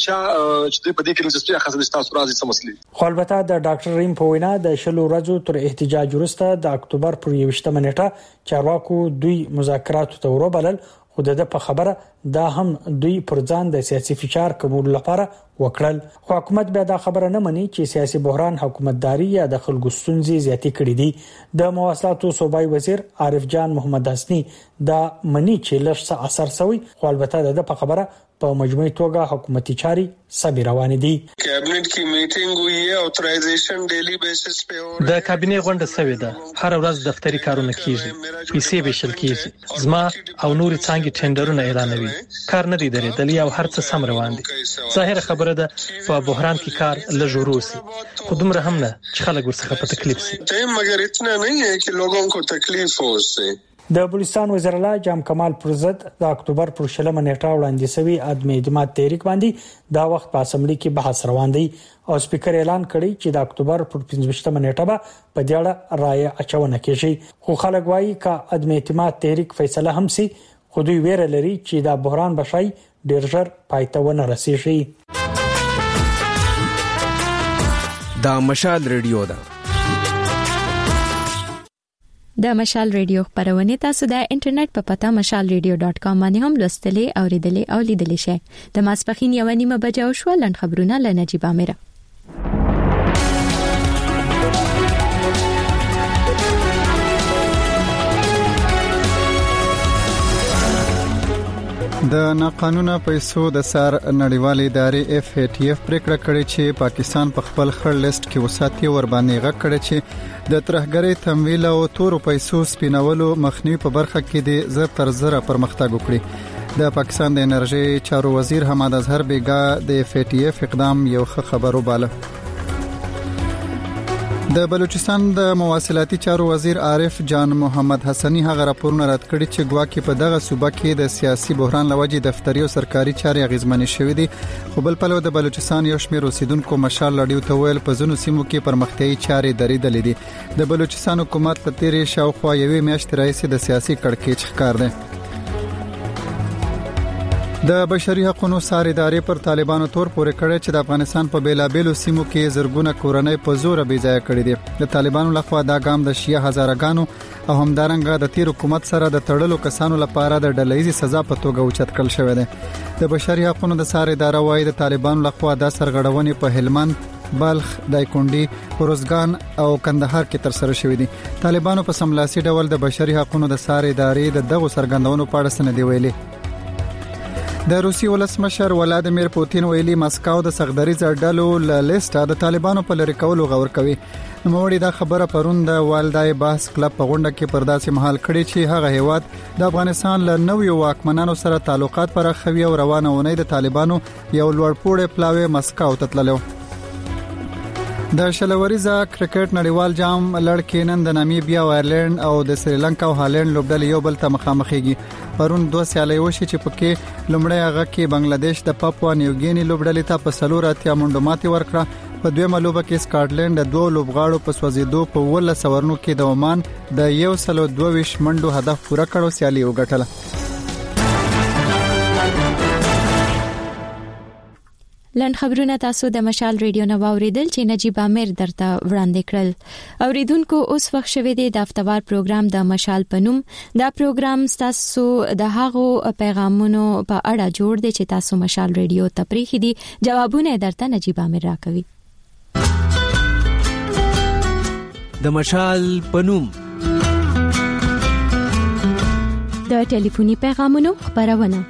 چې په دې کې لږه خاصه د تاسو راځي سمسلي. خو البته د ډاکټر ریم په وینا د شلو ورځو تر احتجاج وروسته د اکتوبر پر یوشتمه نیټه چارواکو دوی مذاکرات ته وربلل، خو د په خبره دا هم دوی پر ځان د سیاسي فشار کمول لپاره وکړل. خو حکومت بیا دا خبره نه مني چې سیاسي بحران حکومتداري یا د خلکو ستونزې زیاتې کړې دي. د مواصلاتو صوبایي وزیر عارف جان محمد حسنی دا مني چې لږ څه اثر شوی، خو البته د په خبره په مجموعي توګه حکومتي چاري سبي روان دي. کابینټ کې میټینګ وی اوترایزیشن ډیلی بیسس په د کابینې غونډه شوې ده. هر ورځ دفتري کارونه کیږي، پیسې به شل کیږي. زما او نور څنګه ټندرونه اعلانوي، کار نه دی درېدلی او هر څه سم روان دي. ظاهر خبره ده په بحران کې کار لږ وروسي، خو دومره هم نه چې خلک ورڅخه په تکلیف سي. ته مګر اتنا نه ہے کہ لوگوں کو تکلیف ہو سے د بلوچستان وزیر اعلی جام کمال پرزد د اکتوبر پر شلمه نیټه وړاندې شوی عدم اعتماد تحریک باندې دا وخت په اسمبلی کې بحث روان دی او سپیکر اعلان کړی چې د اکتوبر پر پنځمه نیټه به په دې اړه رائے اچونه کیږي خو خلک وایي چې عدم اعتماد تحریک فیصله هم سي خو دوی ویره لري چې دا بحران بشای ډیر ژر پایته ونه رسیږي. دا مشال ریډیو ده. د مشال ریډیو خبرونه تاسو د انټرنیټ په پتا مشال ریډیو ډاٹ کام باندې هم لوستلې او ریډلې او لیدلې شئ. د ماسپخین یو نیمه بجې او شو لن خبرونه لنجيب اميره. د ناقانونه پیسو د سر نړیوال ادارې اف ای ټی اف پریکړه کړې چې پاکستان په خپل خړ لیست کې وساتي ور باندې غږ کړی چې د ترهګرۍ تمویل او تورو پیسو سپینولو مخنیوي په برخه کې د زر تر زر پرمختګ وکړي. د پاکستان د انرژي چارو وزیر حماد اظهر بیګا د اف ای ټی اف اقدام یو ښه خبر وباله. د بلوچستان د مواصلاتي چارو وزیر عارف جان محمد حسنی هغه راپورونه رد کړي چې ګواکې په دغه صوبه کې د سیاسي بحران لوجې دفتري او سرکاري چارې اغیزمنې شوې دي. خو بل پلو د بلوچستان یو شمېر اوسیدونکو مشال لړیو ته ویل په ځینو سیمو کې پرمختیايي چارې درېدلې دي. د بلوچستان حکومت له تیرې شاوخوا یوې میاشتې راهیسې د سیاسي کړکېچ ښکار دی. د بشري حقوقو سار ادارې پر طالبانو تور پورې کړی چې د افغانستان په بیلابېلو سیمو کې زرګونه کورنۍ په زور بې ځای کړي دي. د طالبانو لخوا دا ګام د شیعه هزارګانو او همدارنګه د تیر حکومت سره د تړلو کسانو لپاره د ډلهیزي سزا په توګه اوچت کړل شوی دی. د بشري حقوقو د سار اداره وايي د طالبانو لخوا دا سرغړونې په هلمند، بلخ، دایکونډي، روزګان او کندهار کې تر سره شوې دي. طالبانو په سملاسي ډول د بشري حقوقو د سار ادارې د دغو سرګندونو په اړه سند ویلي. د روسي ولسمشر ولادیمیر پوتین ویلي مسکو د صغدریز ډلو له لیسټه د طالبانو په لری کولو غور کوي. نوموړي دا خبره پرون د والدای بحث کلب په غونډه کې پرداسي محل کړي چې هغه هیواد د افغانستان له نویو واکمنانو سره تعلقات پراخوي او روانه ونی د طالبانو یو لوړپوړی پلاوی مسکو ته تللو. د شلوریزا کرکټ نړیوال جام لړ کې نن د نامیبیا او ایرلند او د سریلانکا او هالند لوبډلې یو بل ته مخامخېږي. پرون دوه سیالۍ وشي چې پکې لومړی هغه کې بنگلاديش د پاپوا نیوګینی لوبډلې ته په سلور اتیا منډو ماتې ورکړه. په دویمه لوبه کې سکاټلند د دوه لوبغاړو په سوځېدو په ولس ورنو کې د عمان د یو سل او دوه ویشت منډو هدف پوره کړو سیالي وګټله. لن خبرونه تاسو د مشال ریډیو نو اوریدل چې نجيب امیر درته وړاندې کړل. اوریدونکو اوس وخت شوه دی د هفتوار پروګرام د مشال پنوم. دا پروګرام تاسو د هغو پیغامونو په اړه جوړ دی چې تاسو مشال ریډیو ته پریخي دي. جوابونه درته نجيب امیر راکوي. د مشال پنوم د ټلیفوني پیغامونو خبرونه.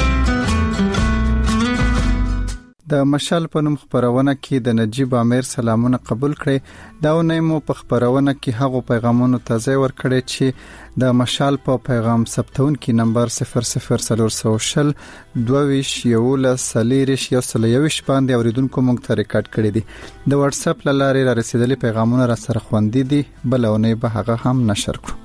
د مشال په نوم خبرونه کې د نجيب امیر سلامونه قبول کړي. دا ونیمو په خبرونه کې هغه پیغامونو ته ځای ورکړي چې د مشال په پیغام ثبتون کې نمبر صفر صفر صفر صفر دوه یولس سلیریش یو سل یوش باندې اوریدونکو مونږ ته ریکارډ کړي دي. د واتس اپ لارې را رسیدلي پیغامونه را سره خوندې دي. بلونه به هغه هم نشر کړو.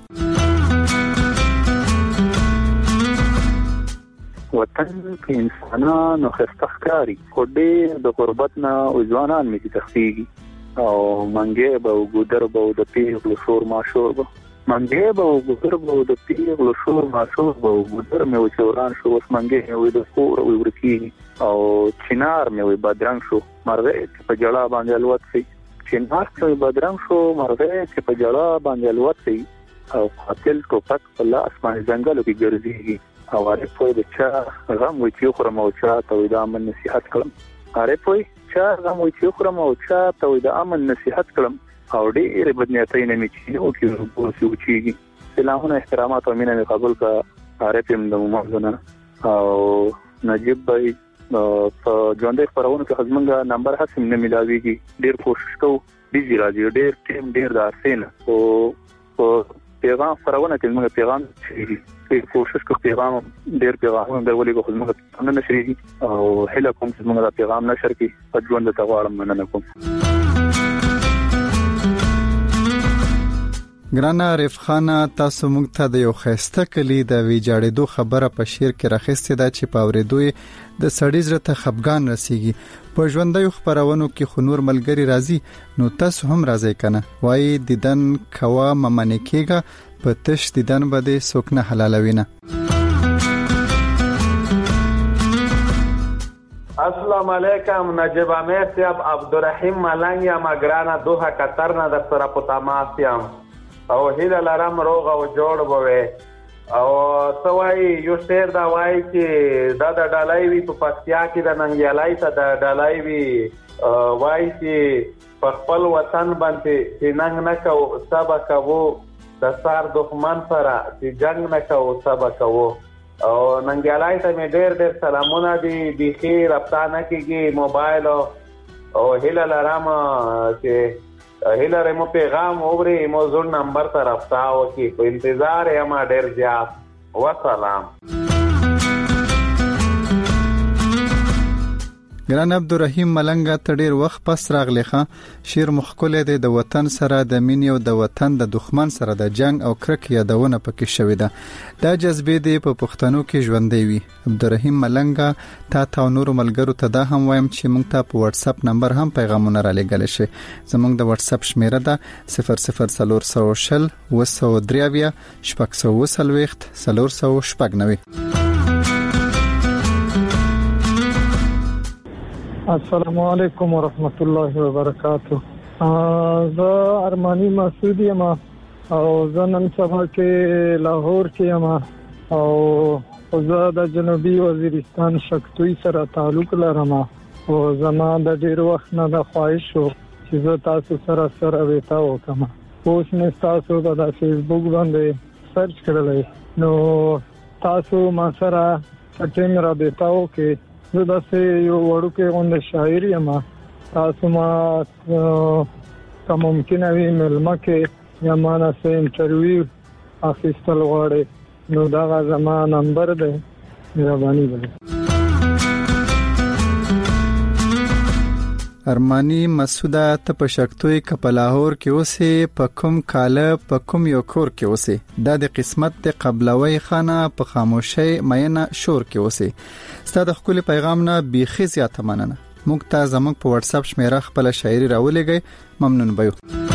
وطن کې انسانانو خستخکاری خو ډېر د غربت نه ځوانان مې تخفيږي او منګي به وګدر به د پیغلو شور ما شور به منګي به وګدر به د پیغلو شور ما شور به وګدر مې وچوران شو وس منګي مې د خور او ورکی او چنار مې بدرنګ شو مرغه په جلا باندې الوت سي چنار چې بدرنګ شو مرغه چې په جلا باندې الوت سي او قاتل ټوپک په لاس باندې ځنګلو کې ګرځي او هغه په دې چې غم وي چې خو مو چا ته د امن نصيحت کړم. هغه په چې غم وي چې خو مو چا ته د امن نصيحت کړم او ډېر بدنیتۍ نه میچینو کې ورپوسی وچیږي. سلامونه احترامات او مینه قبول کا. هغه په د موضوعونه او نجيب بھائی په ژوندۍ خبرونه کې حزمنګ نمبر هڅه نه ملاويږي. ډېر کوشش کوو بيزي راځي ډېر ټیم ډېر داسین او پیغام خبرونه کې موږ پیغام شریږي. کوشش کوو پیغام ډېر پیغام درولې کو خدمت نه نشريږي او هله کوم چې موږ دا پیغام نشر کی په ژوند ته غواړم مننه کوم. ګرانه عارف خان تاسو موږ ته د یو خسته کلی د ویجاړېدو خبره په شیر کې راخسته ده چې په اوریدو د سړی زړه ته خفګان رسیږي. په ژوندۍ خبرونو کې خو نور ملګری راځي نو تاسو هم راځي کنه. وای دیدن کوا ممنه کېګه په تش دیدن بده سوکنه حلالوینه. السلام علیکم. نجیب امیر صاحب عبدالرحیم ملنګ یا مګرانا دوه قطر نه در سره په تماس یم او هیله لرم روغ او جوړ بوي. او سوای یو شعر دا وای چې دا د ډالای وی په پښتیا کې د ننګیالای ته د ډالای وی وای چې په خپل وطن باندې چې ننګ نه کو سبا کوو د سار دښمن سره چې جنگ نه کو سبا کوو. او ننګیالای ته مې ډېر ډېر سلامونه دي بيخي رابطانه کېږي موبایل او هیله لرم چې هیله رمو پیغام اوري موضوع نمبر ته رابطه وکړي. په انتظار یم ډېر زیات. وسلام. ګران عبدالرحیم ملنګ ته ډیر وخت پس راغلی ښه شیر مخکله دی د وطن سره د مینې او د وطن د دښمن سره د جنگ او کرک یادونه پکې شوې ده. دا جذبې دی په پښتنو کې ژوندې وي. عبدالرحیم ملنګ تا ته نور ملګرو ته دا هم وایم چې موږ ته په واتس اپ نمبر هم پیغامونه را لګل شي. زموږ د واتس اپ شمیره ده صفر صفر صفر شل وسو دریاویا شپږ سوه وسلويخت صفر صفر شپږ نوي. السلام علیکم ورحمت الله وبرکاتہ. زه ارمانی مسعود یم او زه نن سبا کې لاهور کې یم او زه د جنوبي وزیرستان شکتوی سره تعلق لرم او زما د ډیر وخت نه د خواهش شو چې زه تاسو سره سره ویتا وکم. اوس مې تاسو په فیسبوک باندې سرچ کړلای نو تاسو ما سره ټیم را ویتا وکي. زه داسې یو وړوکی غونډه شاعر یم. تاسو ما که ممکنه وي مېلمه کې یا ما نه څه انټرویو اخیستل غواړئ نو دغه زما نمبر دی. مهرباني وکړئ. ارمانی مسعوده ته په شکتوی کپلاهور کې اوسې په کوم کاله په کوم یو کور کې اوسې دا د قسمت د قبلوي خانه په خاموشي مینه شور کې اوسې. ستاسو خپل پیغام نه بيخي زیاته مننه. موږ ته زموږ په واتس اپ شمیره خپل شاعري راولېږئ. ممنون بيو.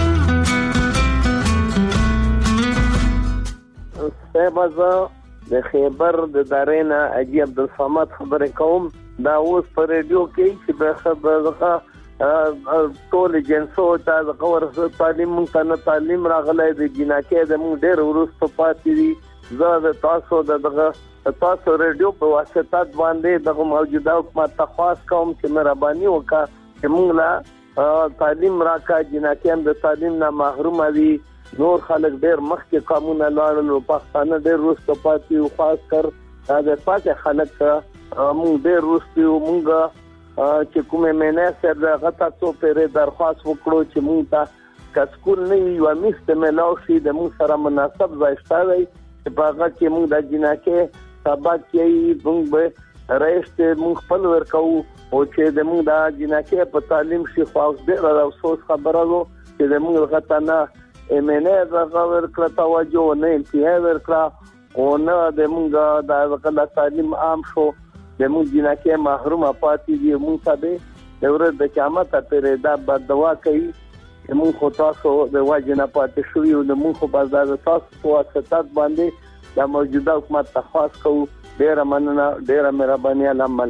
سبا د خیبر د دارینا اجي عبد الصمد خبرې کوم. دا اوس په ریډیو کې چې به خبره ټول جنسو ته د قور تعلیم مونږ ته تعلیم راغلی د جناکې د مونږ ډېر ورسته پاتې دي. زه د تاسو دغه تاسو ریډیو په واسطه باندې دغه موجوده حکومت ته خواست کوم چې مهرباني وکړه چې مونږ لا تعلیم راکا جناکې د تعلیم نه محروم دي. نور خلک ډېر مخکې قانون لاړل او پښتانه ډېر ورسته پاتې او خاص کر د پاتې خلک مونږ ډېر ورسته مونږ چې کومه مینه سره دغه تاسو پرې درخواست وکړو چې مونږ ته کسکول نه یو میسته ملاوي د مونږ سره مناسب ځایشتاوي چې په هغه کې مونږ د جناکې سبا کې مونږ به رئیس مونږ خپل ورکو او چې د مونږ د جناکې په تعلیم شي خو ډېر افسوس خبره وو چې د مونږ غتنه ایمنه دغه ورکړه توجه نه انتهای ورکړه او نه د مونږ د تعلیم عام شو د مونږ جناکې محروم پاتې دي. مونږ ته د ورځ د قیامت پرې دا بد دعا کوي چې مونږ خو تاسو د واجنه پاتې شو یو د مونږ په بازار تاسو په واسطه باندې د موجوده حکومت تخواست کوو. ډېر مننه. ډېر مهرباني علامه.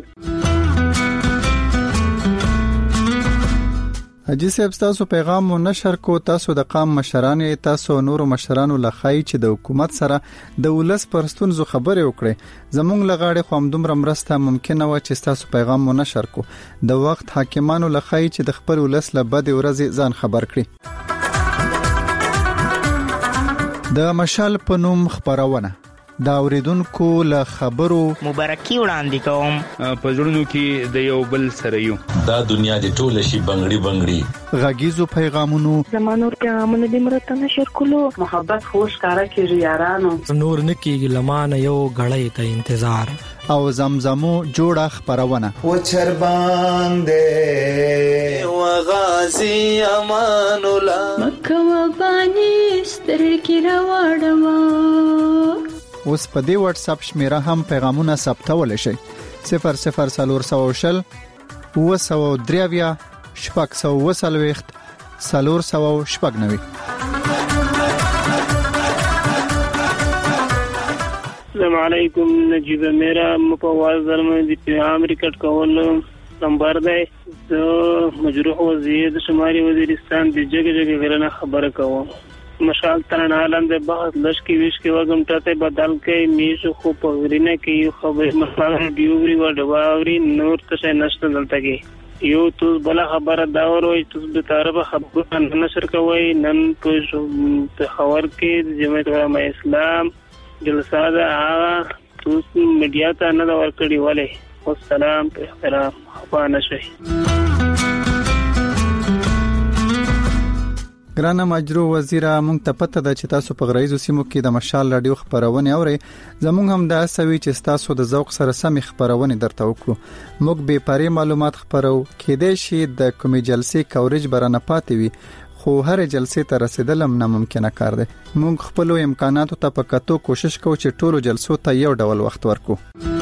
حاجی صاحب تاسو پیغام مو نشر کو. تاسو د قام مشران تاسو نور مشرانو لخای چې د حکومت سره د ولس پرستونزو خبرې وکړي. زمونږ لغاړي خو هم دومره مرسته ممکن نه و چې تاسو پیغام مو نشر کو. د وخت حاکمانو لخای چې د خپل ولس له بد ورځې ځان خبر کړي. د مشال په نوم خبرونه دا اوریدونکو له خبرو مبارکي وړاندې کوم. په ژوندونو کې د یو بل سره یو دا دنیا د ټوله شي بنگړي بنگړي غږیزو پیغامونو زمانور پیغامونه د مرته نشر کولو محبت خوش کارا کې یارانو نور نکیږي لمانه یو غړې ته انتظار او زمزمو جوړه خبرونه و چرباندې و غازی امان الله مکه و بانیست سترګې کې راوړم. اوس په دې واتس اپ شمیره هم پیغامونه ثبتول شي. صفر صفر سلور سو شل و سو دریویا شپږ سو وسلويخت سلور سو شپږ نوي. السلام علیکم. نجیب میرا مپواز درمه دی پیغام ریکارډ کول نمبر دی. زه مجروح وزیر د شمالي وزیرستان د جګ جګ غرنه خبره کوم. مشال ترن عالم د بحث لشکې ویش کې وګم ټاته بدل کې میشو خو په ورینه کې یو خبر مثلا ډیوري و ډواوري نور څه نشته دلته کې یو تو بل خبره دا وروي تو به طرفه خبره نشر کوي. نن په خبر کې جمعیت علماء اسلام جلسه ده هغه تو میډیا ته نه ورکړي ولې. والسلام په احترام خفانه شي. ګرانه مجرو وزیره مونږ ته پته ده چې تاسو په غرایزو سیمو کې د مشال رادیو خبرونه اوري. زمونږ هم دا سوي چې تاسو د ذوق سره سم خبرونه درته وکړو. موږ به پاري معلومات خبرو کېدې شي د کومې جلسې کوریج برانه پاتې وي خو هر جلسې ته رسیدل هم ناممکنه کار دی. موږ خپل امکاناتو ته په کتو کوشش کوو چې ټولو جلسو ته یو ډول وخت ورکو.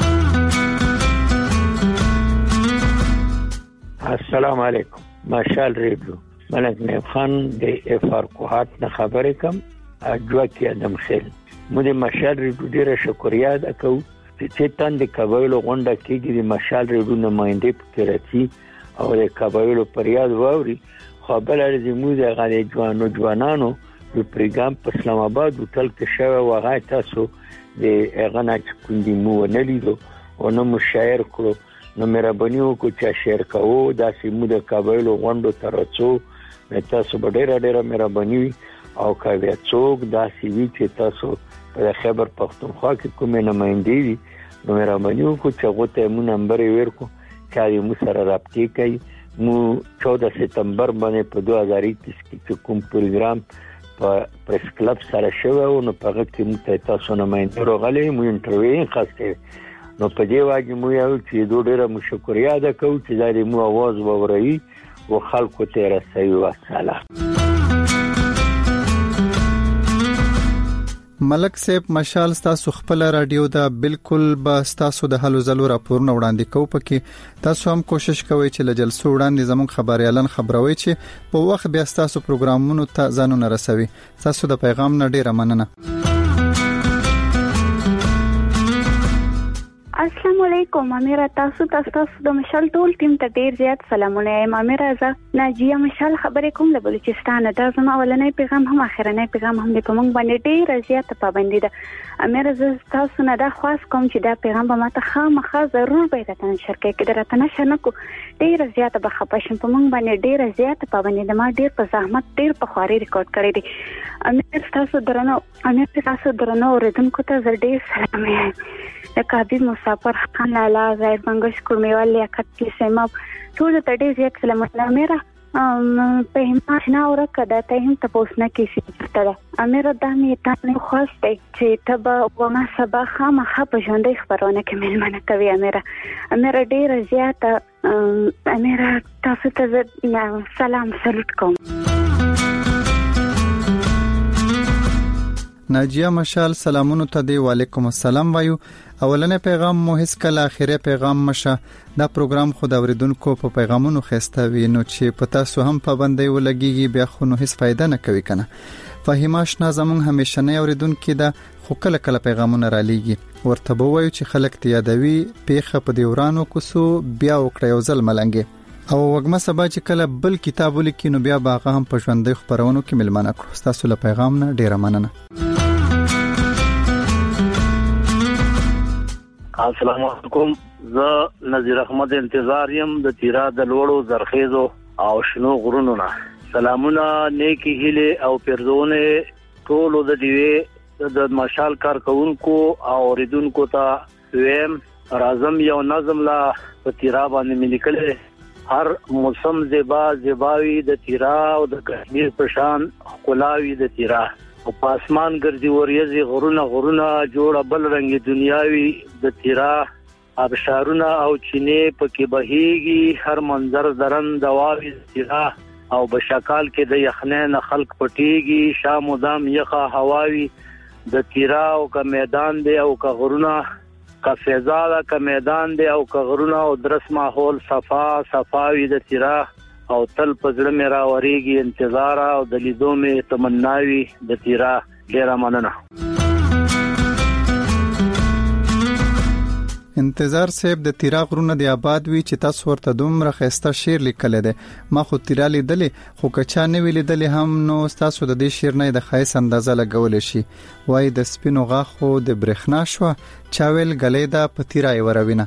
السلام علیکم. مشال ریډیو ملک نیب خان د افار کوهات نه خبرې کوم. اجواکی ادم خیل مو د مشال ریډیو ډیره شکریا ادا کوو چې تان د قبایلو غونډه کېږي. د مشال ریډیو نمائندې پکې راځي او د قبایلو پریاد واوري. خبر لري مو د غالي ځوانو ځوانانو په پروګرام په اسلام آباد هوټل کې شوه وغه تاسو د اغنا چکوندي مو نه لیدو او نو مشاعر کړو. نو مهرباني وکړئ چې شیر کوو دا سیمو د قبایلو غونډو ترڅو تاسو ډېر ډېر مهرباني او کوي څوک دا سیوی چې تاسو په خیبر پختونخوا کې کومه نمائندې دي نو مهرباني وکړئ چې هغه ته مو نمبر ورکو چې مو سره رابطه کوي. مو چودہ ستمبر باندې په دوه هزار اکیس کې کوم پروګرام په پریس کلب سره شوه او نو په هغه کې مو تاسو نمائندې راغلي مو انټرویو خاصه. نو په دې واجب مو یو چې دوه ډیره مشکوریا ده کوي چې دا د مو आवाज ووري او خلکو ته رسوي. والسلام. ملک صاحب مشال تاسو خپل رادیو دا بالکل با تاسو د حلو زلو راپورونه وړاندې کوو. پکې تاسو هم کوشش کوئ چې له جلسو وړاندې زموږ خبريالان خبروي چې په وخت بیا تاسو پروګرامونو ته ځانونه رسوي. تاسو د پیغام نه ډیره مننه. السلام علیکم. امیره تاسو تاسو د مشال ټول ټیم ته ډیر زیات سلامونه. امیره زه ناجیه مشال خبرې کوم د بلوچستان. دا زما اولنې پیغام هم اخرنۍ پیغام هم د پمنګ باندې ډیر زیات پابندي ده. امیره زه تاسو نه دا خواست کوم چې دا پیغام به ماته خامخا ضرور به راته نشر کړئ. کله راته نشر نکو ډیر زیات به خپشم. پمنګ باندې ډیر زیات پابندي ده. ما ډیر په زحمت ډیر په خواري ریکارډ کړی دي. امیره تاسو درنو امیره تاسو درنو اوریدونکو ته زه ډیر سلام وایم. لکه مسافر خان لالا زاهد بنگش کورمیوال لیاقت کی سیما ټول ته ډیر زیات سلامونه. میرا په هماشنا ورکه دا ته هم تاسو نه کیږي ته. امیره د می ته نه خواسته چې تبا وما سبا خامخه په ژوندۍ خبرونه کې ملمنه کوي. امیره امیره ډیر زیات امیره تاسو ته سلام سلوټ کوم. ناجیه مشال سلامونو ته دی. وعلیکم السلام وایو. اولنې پیغام مو هیڅ کله اخیری پیغام مشه. دا پروګرام خو د اوریدونکو په پیغامونو خسته وي نو چې پتا سو هم پابندي ولګيږي بیا خو نو هیڅ فائدہ نه کوي کنه. فهیماش نه زمون همیشه نه اوریدونکو دا خو کله کله پیغامونه را لېږي ورته به وایو چې خلک ته یادوي پیخه په دیورانو کوسو بیا وکړی او ځل ملنګي او وګما سبا چې کله بل کتاب ولیکي نو بیا باغه هم په ژوندۍ خبرونو کې ملمنه کړو. تاسو له پیغام نه ډیره مننه. السلام علیکم. زه نذیر احمد انتظار يم د تیرا د لوړو زرخیزو او شنو غرونو نه. سلامونه نیکی هیله او پرزونه ټول د دیوی د مشال کارکونکو او ریدونکو ته ویم راځم یو نظم لا په تیرا باندې ملکل. هر موسم زیبا زیباوی د تیرا او د کشمیر پرشان خلاوی د تیرا او پاسمان ګرځي وریځي غرونه غرونه جوړه بل رنگي دنیاوي د تیرا ابشارونه او چینه پکې بهيږي هر منظر درن دواوي تیرا او بشکال کې د یخنین خلق پټیږي شام مدام یخه هواوي د تیرا او کا میدان دی او کا غرونه کا فضا کا میدان دی او کا غرونه او درس ماحول صفا صفاوي د تیرا او تل پزړه مې راوريږي انتظار او د لیدو مې تمناوي د تیرا ډیر مننه. انتظار صاحب د تیرا غرونه دی آباد وی چې تاسو ورته دومره خسته شعر لیکل دي ما خو تیرا لیدلې خو کچا نه ویل دي هم نو تاسو د دې شعر نه د خاص اندازه لګول شي وای د سپینو غاخو د برېښنا شو چاویل غلې دا پتیرا وروینه.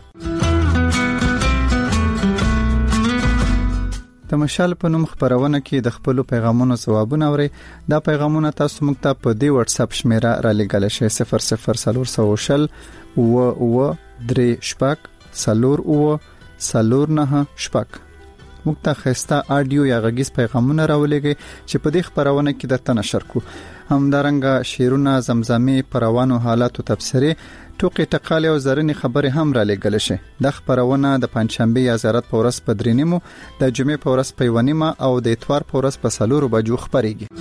د مشال په نوم خبرونه کې د خپل پیغامونو جوابونه اوري دا پیغامونه تاسو موږ ته په دی واتس اپ شمیره را لګل شي صفر صفر صفر سوشل و و درې شپک سلور او سلور نه شپک موږ ته خسته آډیو یا غږیز پیغامونه راولېږي چې په دې خبرونه کې د تنشر کو همدارنګه شیرونه زمزمه پروانو حالات او تبصره ټوکې ټقالې او زرنې خبرې هم را لګل شي د خبرونه د پنځشنبه یا زیارت په ورځ په درینمو د جمعې په ورځ په ونیمه او د اتوار په ورځ په سلور بجو خبرېږي.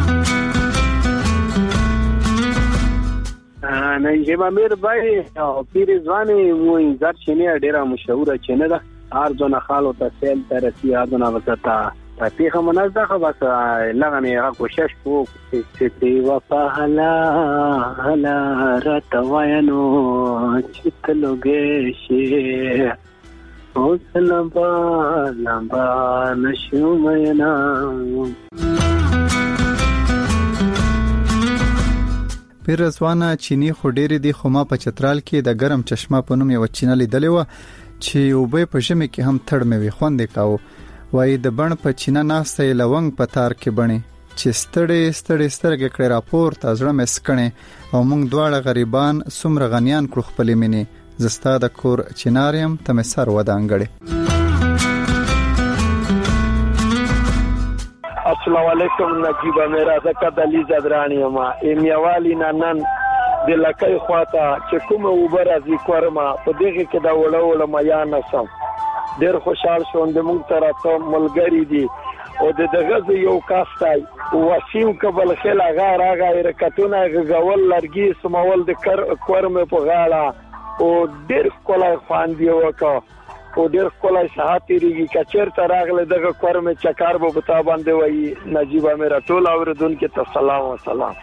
نه جما میر بای او پیر ځواني مو انځار چینه ډیره مشهوره چینه ده هر ځونه خالو ته سیل ترسي اذن وکتا تاسو هم نه ځه خو بس لغنه هغه کوشش کو چې تی وفالا هلا راتوینو چې لوګې شي او سلامبا لامبا نشو مینا. پیر رضوانه چینی خو ډېری دي خو ما په چترال کې د ګرم چشمه په نوم یو چینه لیدلې و چې وبې په ژمي کې هم تړ مې وي خوندې کاوه وای د بڼ په چینه ناسته لونګ په تار کې بڼي چې ستړي ستړي سترګې کړې راپور تازړه مې سکڼې او موږ دواړه غریبان سمره غنیان کړو خپلې مینې زستا د کور چیناریم ته مې سر ودانګړې. السلام علیکم نجیب میرا زکات علی زدرانی ما ایمیوالی ننن د لکای خواته چې کوم وبر از کورما په دغه کې دا وړه وړه ما یا نسم ډیر خوشحال شوم د مونږ سره ته ملګری دي او د دغه یو کاستای وسیم قبل خلا غار هغه رکتونه غول لرګي سمول د کورمه په غاړه او ډیر کولای خواندي وکړه او ډیر کولای ساعتېږي کچر تراغله دغه کورمه چکار به بتا باندې وای نجیبه میرا ټول اوردونکو ته سلام و سلام.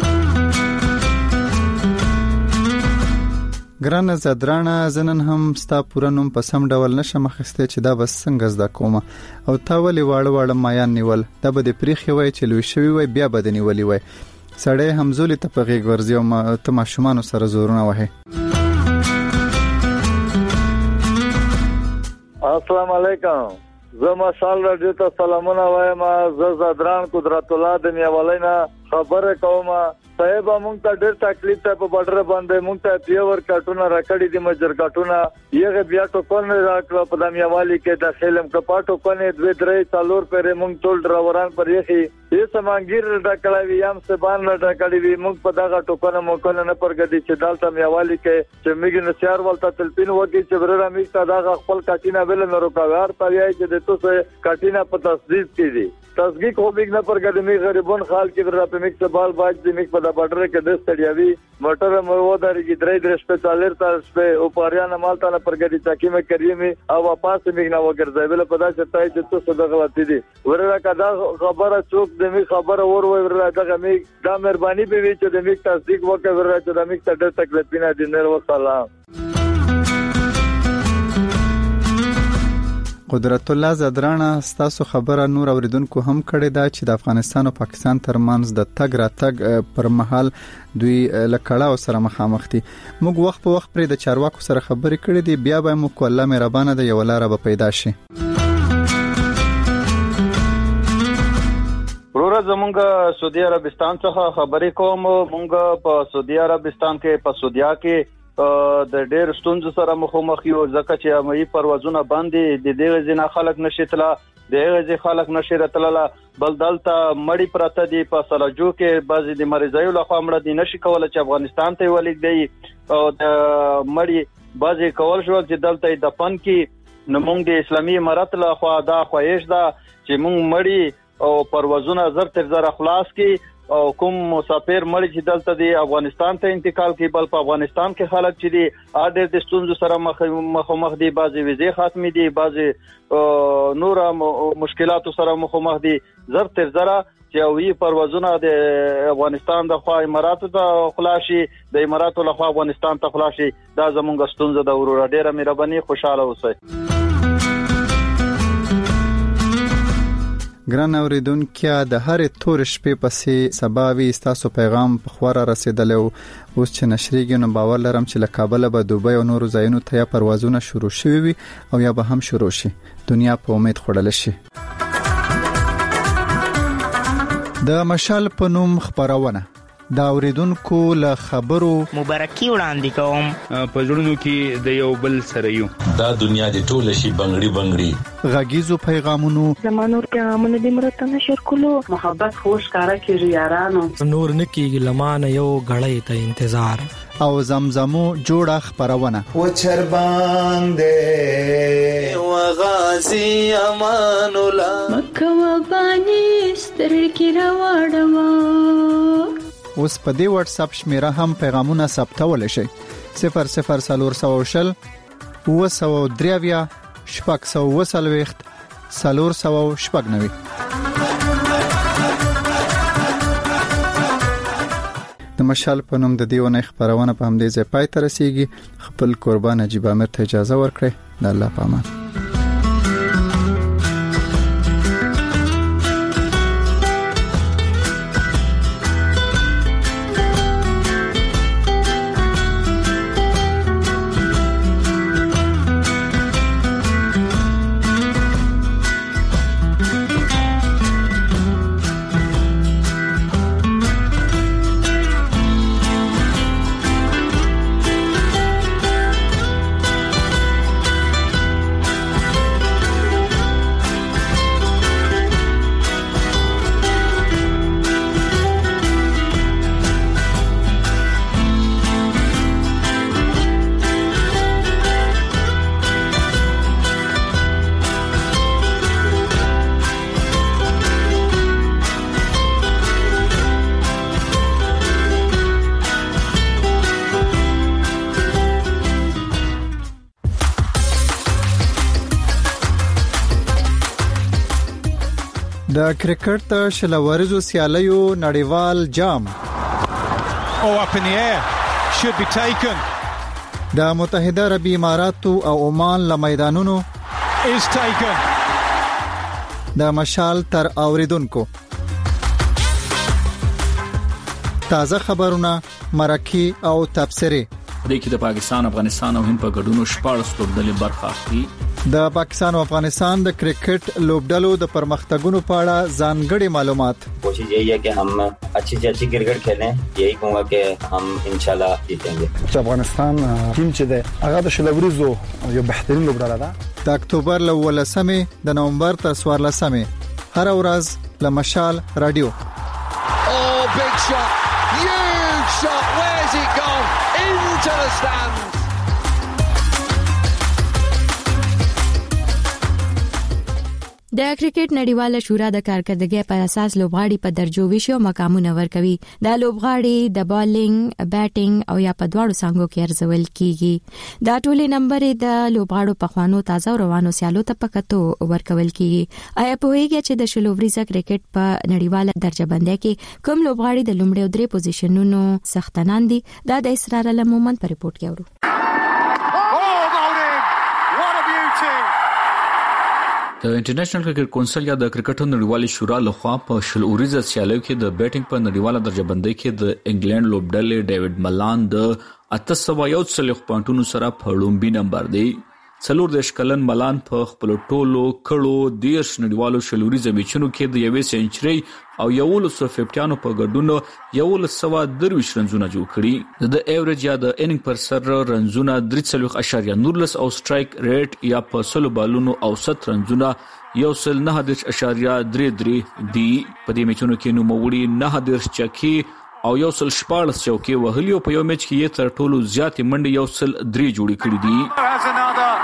ګرانه زدرانه زنن هم ستا پوره نوم په سم ډول نشم خسته چې دا بس څنګه زده کومه او تا ولې واړه واړه مایان نیول دا به د پریخي وای چې لوي شوی وای بیا بدني ولي وای سړی همزولي ته په غیږ ورځي او ما ته ماشومان سره زورونه وای. السلام علیکم زما سال راډیو ته سلامونه وایم ز زدران قدرت الله د میولینا خبره کوم صاحب مونږ ته ډېر تکلیف ته په بډر باندې مونږ ته پیور کټونه راکړي دي مجر کټونه یغه بیا ټوکن راکړه په د میوالي کې د خیلم کپاټو کنه دوه درې څلور پرې مونږ ټول ډراوران پر یخي یې سمانګیر ډکړی یم سبان ډکړی وی مونږ په دغه ټوکن مو کنه نه پرګدي چې دالته میوالي کې چې میګ نسیار ولته تلپین وږي چې برره میګ ته دغه خپل کټینا بل نه روکاګار پریای چې د توسه کټینا په تصدیق کړي تصدیق خو میګ نه پرګدي می غریبون خال کې را په میګ ته بال باج دې میګ په د بډر کې د ستړیاوي موټر مو وداري درې درې شپه چالر تر شپه او پاریان مالته نه پرګدي چاکي مې کړی می او واپس میګ نه وګرځي بل په دا چې تای چې توسه د غلطي دي ورره کدا خبره چوک دې می خبره ور ور دغه می دا مهرباني به وي چې د میګ تصدیق وکړي ورره چې د میګ ته ډېر تکلیف نه دي نر وسلام. قدرت الله زدرانه ستاسو خبره نور اوریدونکو هم کړي دا چې د افغانستان او پاکستان ترمنځ د تګ را تګ پر مهال دوی لکړاو سره مخامخ دي موږ وخت په وخت پر د چارواکو سره خبرې کړې دي بیا به موږ الله مهربانه د یو لار به پیدا شي. ورور زمونږ سعودي عربستان څخه خبرې کوم مونږ په سعودي عربستان کې په سعودیا کې د ډېر ستونزو سره مخامخ یو ځکه چې مې پروازونه باندې د دې ځنا خلک نشیتله د هغه خلک نشیرتله بل دلته مړی پراته دي په سلاجو کې بعضی د مریضایو لخوا مړه دي نشي کولای چې افغانستان ته ولګ دی او د مړی بعضی کول شو چې دلته د دفن کې نو موږ د اسلامي امارت له خوا دا خواهش ده چې موږ مړی او پروازونه زر تر زر خلاص کی او کوم مسافر مړی چې دلته د افغانستان ته انتقال کوي بل په افغانستان کې خلک چې دي اډر د ستونزو سره مخ مخ دي بعضي ویزه ختمي دي بعضي نور مشکلات سره مخ مخ دي زر تر زر چې وی پروازونه د افغانستان د خوا اماراتو ته خلاصي د اماراتو له خوا افغانستان ته خلاصي دا زموږ ستونزه د ورور ډیره مهرباني خوشاله اوسئ. ګران اوریدونکو د هرې تور شپې پسې سباوي تاسو پیغام په خورا رسیدلی او اوس چې نشریږي نو باور لرم چې له کابل به دوبۍ او نورو ځایونو ته پروازونه شروع شوي وي او یا به هم شروع شي. دنیا په امید خوړل شي. د مشال په نوم خبرونه دا اوریدونکو له خبرو مبارکي وړاندې کوم په ژوندونو کې د یو بل سره یو دا دنیا د ټول شي بنگړي بنگړي غږیزو پیغامونو زمانور پیغامونه د مرته نشر کولو محبت خوش کارا کیږي یارانو نور نکیږي لمانه یو غړې ته انتظار او زمزمو جوړه خبرونه و چر باندې و غازی امان الله مکه و بانی سترګې راوړم. اوس په دې واتس اپ شمیره هم پیغامونه ثبتول شي صفر صفر سلور سو شل و سو دریویا شپږ سو وسلويخت سلور سو شپږ نوي. د مشال په نوم د دیونه خبرونه په همدې ځای پای ته رسیږي. خپل قربان نجیب امیر ته اجازه ورکړئ. د الله په امان. د کرکټ شلوارزو سیالیو نړیوال جام Oh, up in the air should be taken. د متحده عربی اماراتو او عمان له میدانونو is taken. د مشال تر اوریدونکو تازه خبرونه مرکه او تبصره د کې د پاکستان افغانستان او هند په ګډونو شپږ لوبډلې برخه اخلي. د پاکستان او افغانستان د کرکټ لوبډلو د پرمختګونو په اړه ځانګړي معلومات. کوشش یہی ہے کہ ہم اچھی سے اچھی کرکٹ کھیلیں. یہی کہوں گا کہ ہم انشاءاللہ جیتیں گے. افغانستان ټیم چې ده هغه د شلوريزو یو بهترین لوبډله ده. د اکتوبر ل ولسمه د نومبر تر څوارلسمه هر ورځ له مشال رادیو. Oh, big shot. Huge shot. Where's it gone? Into the stands. د کرکټ نړیواله شورا د کارکردګۍ پر اساس لوبغاړي په درجو ویشو مقامونه ورکوي. د لوبغاړي د بالینګ، بیټینګ او یا په دواړو څنګهو کې ارزول کیږي. دا ټولې نمبر د لوبغاړو په خوانو تازه او روانو سیالو ته پکتو ورکول کیږي. آیا په هیګه چې د شلوریزه کرکټ په نړیواله درجه بندۍ کې کوم لوبغاړي د لومړي او درې پوزیشنونو سختنان دي؟ دا د اسرار المومن په ریپورت کې اورو. د انټرنیشنل کرکټ کونسل یا د کرکټ نړیوالې شورا لخوا په شل اوریزه سیالیو کې د بیټینګ په نړیواله درجه بندۍ کې د انګلند لوبډلې ډیوډ ملان د اته سوه یو څلوېښت پوینټونو سره په لومړي نمبر دی. څلور دېرش کلن ملان په خپل ټولو کړو دیرش نړیوالو شل اوریزه میچونو کې د یوې سنچري او یولس ففټیانو په ګډون یولس سوه درویشت رنزونه جوړ کړي. د ایوریج یا د انینګ پر سر رنزونه درې څلوېښت اشاریه نولس او سټرایک ریټ یا په سلو بالونو اوسط رنزونه یو سل نهه دېرش اشاریه درې درې دي. په دې میچونو کې نوموړي نهه دېرش چکی او یو سل شپاړس چوکۍ وهلي او په یو میچ کې یې تر ټولو زیاتې منډې یو سل درې جوړې کړې دي.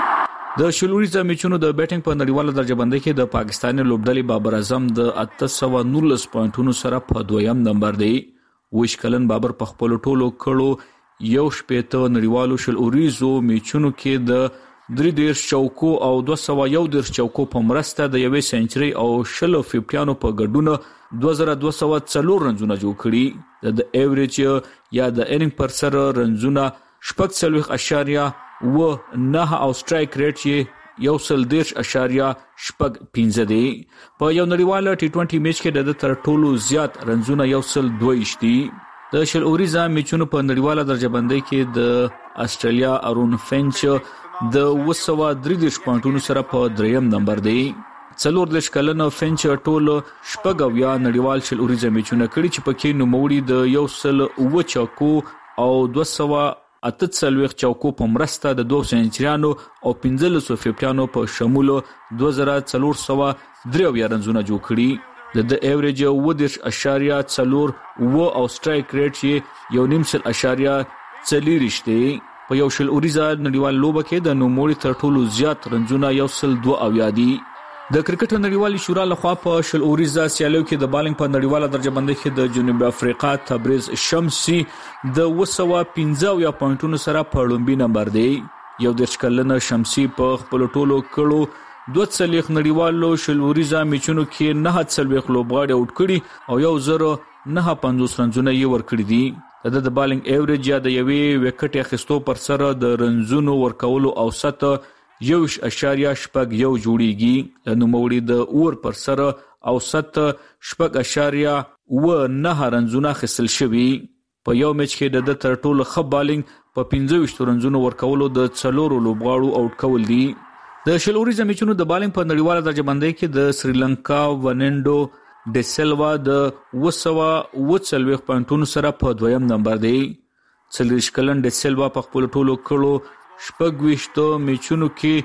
د شلوريزه میچونو د بیټینګ په نړیواله درجه بندۍ کې د پاکستاني لوبډلې بابر اعظم د اته سوه نولس پوینټونو سره په دویم نمبر دی. ویش کلن بابر په خپل ټولو کړو یو شپېته نړیوالو شلوريزو میچونو کې د درې دیرش چوکو او دوه سوه یو دیرش چوکو په مرسته د یوې سنچري او شلو فیفټیانو په ګډون دوه زره دوه سوه څلور رنزونه جوړ کړي. د ایوریج یا د انینګ پر سر رنزونه شپږ څلوېښت اشاریه و نه او سټرایک ریټ یې یو سل دیرش اشاریه شپږ پنځه دی. په یو نړیواله ټي ټوینټي میچ کې د تر ټولو زیات رنزونه یو سل دوه ویشت دي. د شل اوریزه میچونو په نړیواله درجه بندۍ کې د استرالیا ارون فینچ د اوه سوه درې دیرش پوینټونو سره په دریم نمبر دی. څلور دیرش کلن فینچ ټول شپږ اویا نړیوال شل اوریزه میچونه کړي چې پکې نوموړي د یو سل اوه چوکو او دوه سوه اته څلوېښت چوکو په مرسته د دوه سنچریانو او پنځلسو فیفټیانو په شمول دوه زره څلور سوه درې اویا رنزونه جوړ کړي. د ایوریج اوه دیرش اشاریه څلور اوه او سټرایک ریټ یې یو نیم سل اشاریه څلېرویشت دی. په یو شل اوریزه نړیوال لوبه کې د نوموړي تر ټولو زیات رنزونه یو سل دوه اویا دي. د کرکټ نړیوالي شورا لخوا په شل اوریزه سیالیو کې د بالنګ په نړیواله درجه بندۍ کې د جنوبي افریقا تبریز شمسي د اوه سوه پنځه اویا پوینټونو سره په لومړي نمبر دی. یو دیرش کلنه شمسي په خپل ټولو کړو دوه څلوېښت نړیوالو شل اوریزه میچونو کې نهه څلوېښت لوبغاړي آوټ کړي او یو زر نهه پنځوس رنزونه یې ورکړي دي. د د بالنګ ایوریج یا د یوې وکټ اخیستو پر سره د رنزونو ورکولو اوسط یوش اشاریه شپږ یو جوړیږي. د نوموړي د اور پر سره اوسط شپږ اشاریه و نه رنزونه خسل شوي. په یو میچ کې د تر ټولو ښه بالنګ په پنځه ویشت رنزونو ورکولو د څلورو لوبغاړو آوټ کول دي. د شل اوریزه میچونو د بالنګ په نړیواله درجه بندۍ کې د سریلانکا ونینډو ډ سیلوا د اوه سوه اوه څلوېښت پوینټونو سره په دویم نمبر دی. څلوېښت کلن ډ سیلوا په خپل ټولو کړو شپږ ویشتو میچونو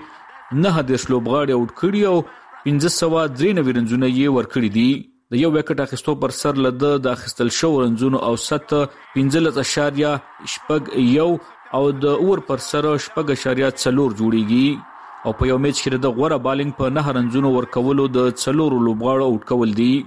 کې نه دیرش لوبغاړي آوټ کړي او پنځه سوه درې نوي رنزونه یې ورکړي دي. د یو وکټ اخیستو پر سر له ده د اخیستل شوو رنزونو اوسط پنځلس اشاریه شپږ یو او د اور پر سر شپږ اشاریه څلور جوړیږي. او په یو میچ کې د غوره بالنګ په نه رنزونو ورکولو د څلورو لوبغاړو آوټ کول دي.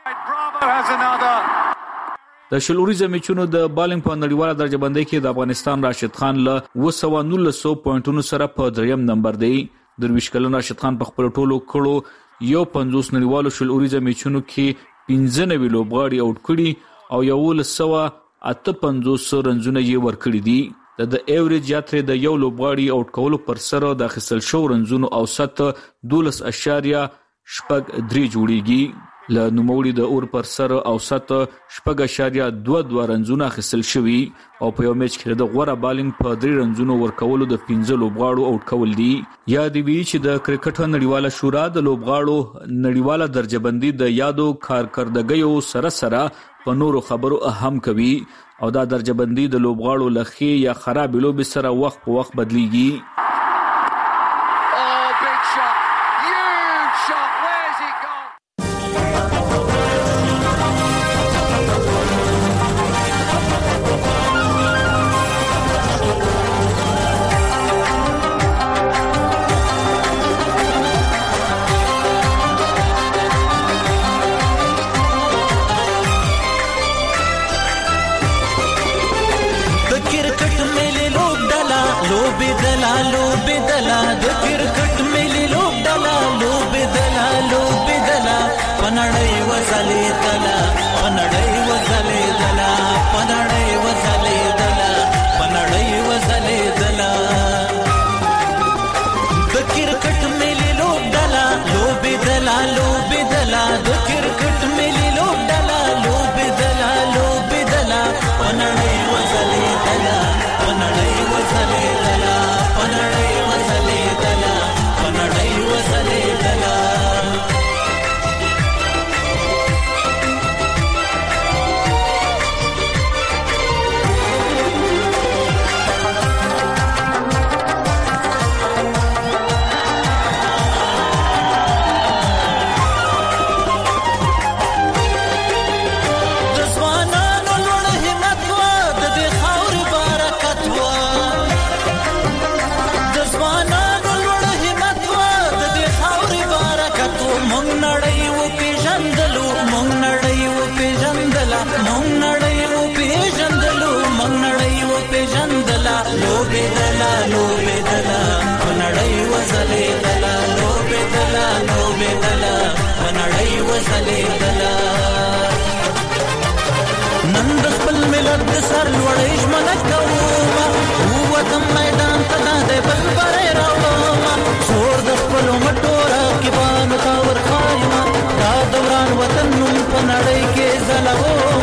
د شل اوریزه میچونو د بالنګ په نړیواله درجه بندۍ کې د افغانستان راشد خان له اوه سوه نولس پوینټونو سره په دریم نمبر دی. درویش کلن راشد خان په خپل ټولو کړو یو پنځوس نړیوالو شل اوریزه میچونو کې پنځه نوي لوبغاړي آوټ کړي او یولس سوه اته پنځوس رنزونه یې ورکړي دي. د ایوریج یا ترې د یو لوبغاړي آوټ کولو پر سر د اخیستل شوو رنزونو اوسط دولس اشاریه شپږ درې جوړیږي. له نوموړي د اور پر سر اوسط شپږ اشاریه دوه دوه رنزونه اخیستل شوي او په یو میچ کې د غوره بالنګ په درې رنزونو ورکولو د پنځه لوبغاړو آوټ کول دي. یاد وي چې د کرکټ نړیواله شورا د لوبغاړو نړیواله درجه بندي د یادو کارکردګیو سره سره په نورو خبرو اهم کوي او دا درجه بندي د لوبغاړو له ښې یا خرابې لوبې سره وخت په وخت بدلیږي. مونږ نړۍ و پیژندلو مونږ نړۍ و پیژندلا مونږ نړۍ و پیژندلو مونږ نړۍ و پیژندلا لوبې دلا لوبې دلا نړۍ و زلې دلا لوبې دلا لوبې دلا نړۍ و زلې دلا نن د خپل ملت د سر لوړې ژمنه کوم وطن میدان ته د بل بره راوړم زور د خپل مټو راکبانو تا ورخایم دا دوران وطن نوم په نړۍ کې زلو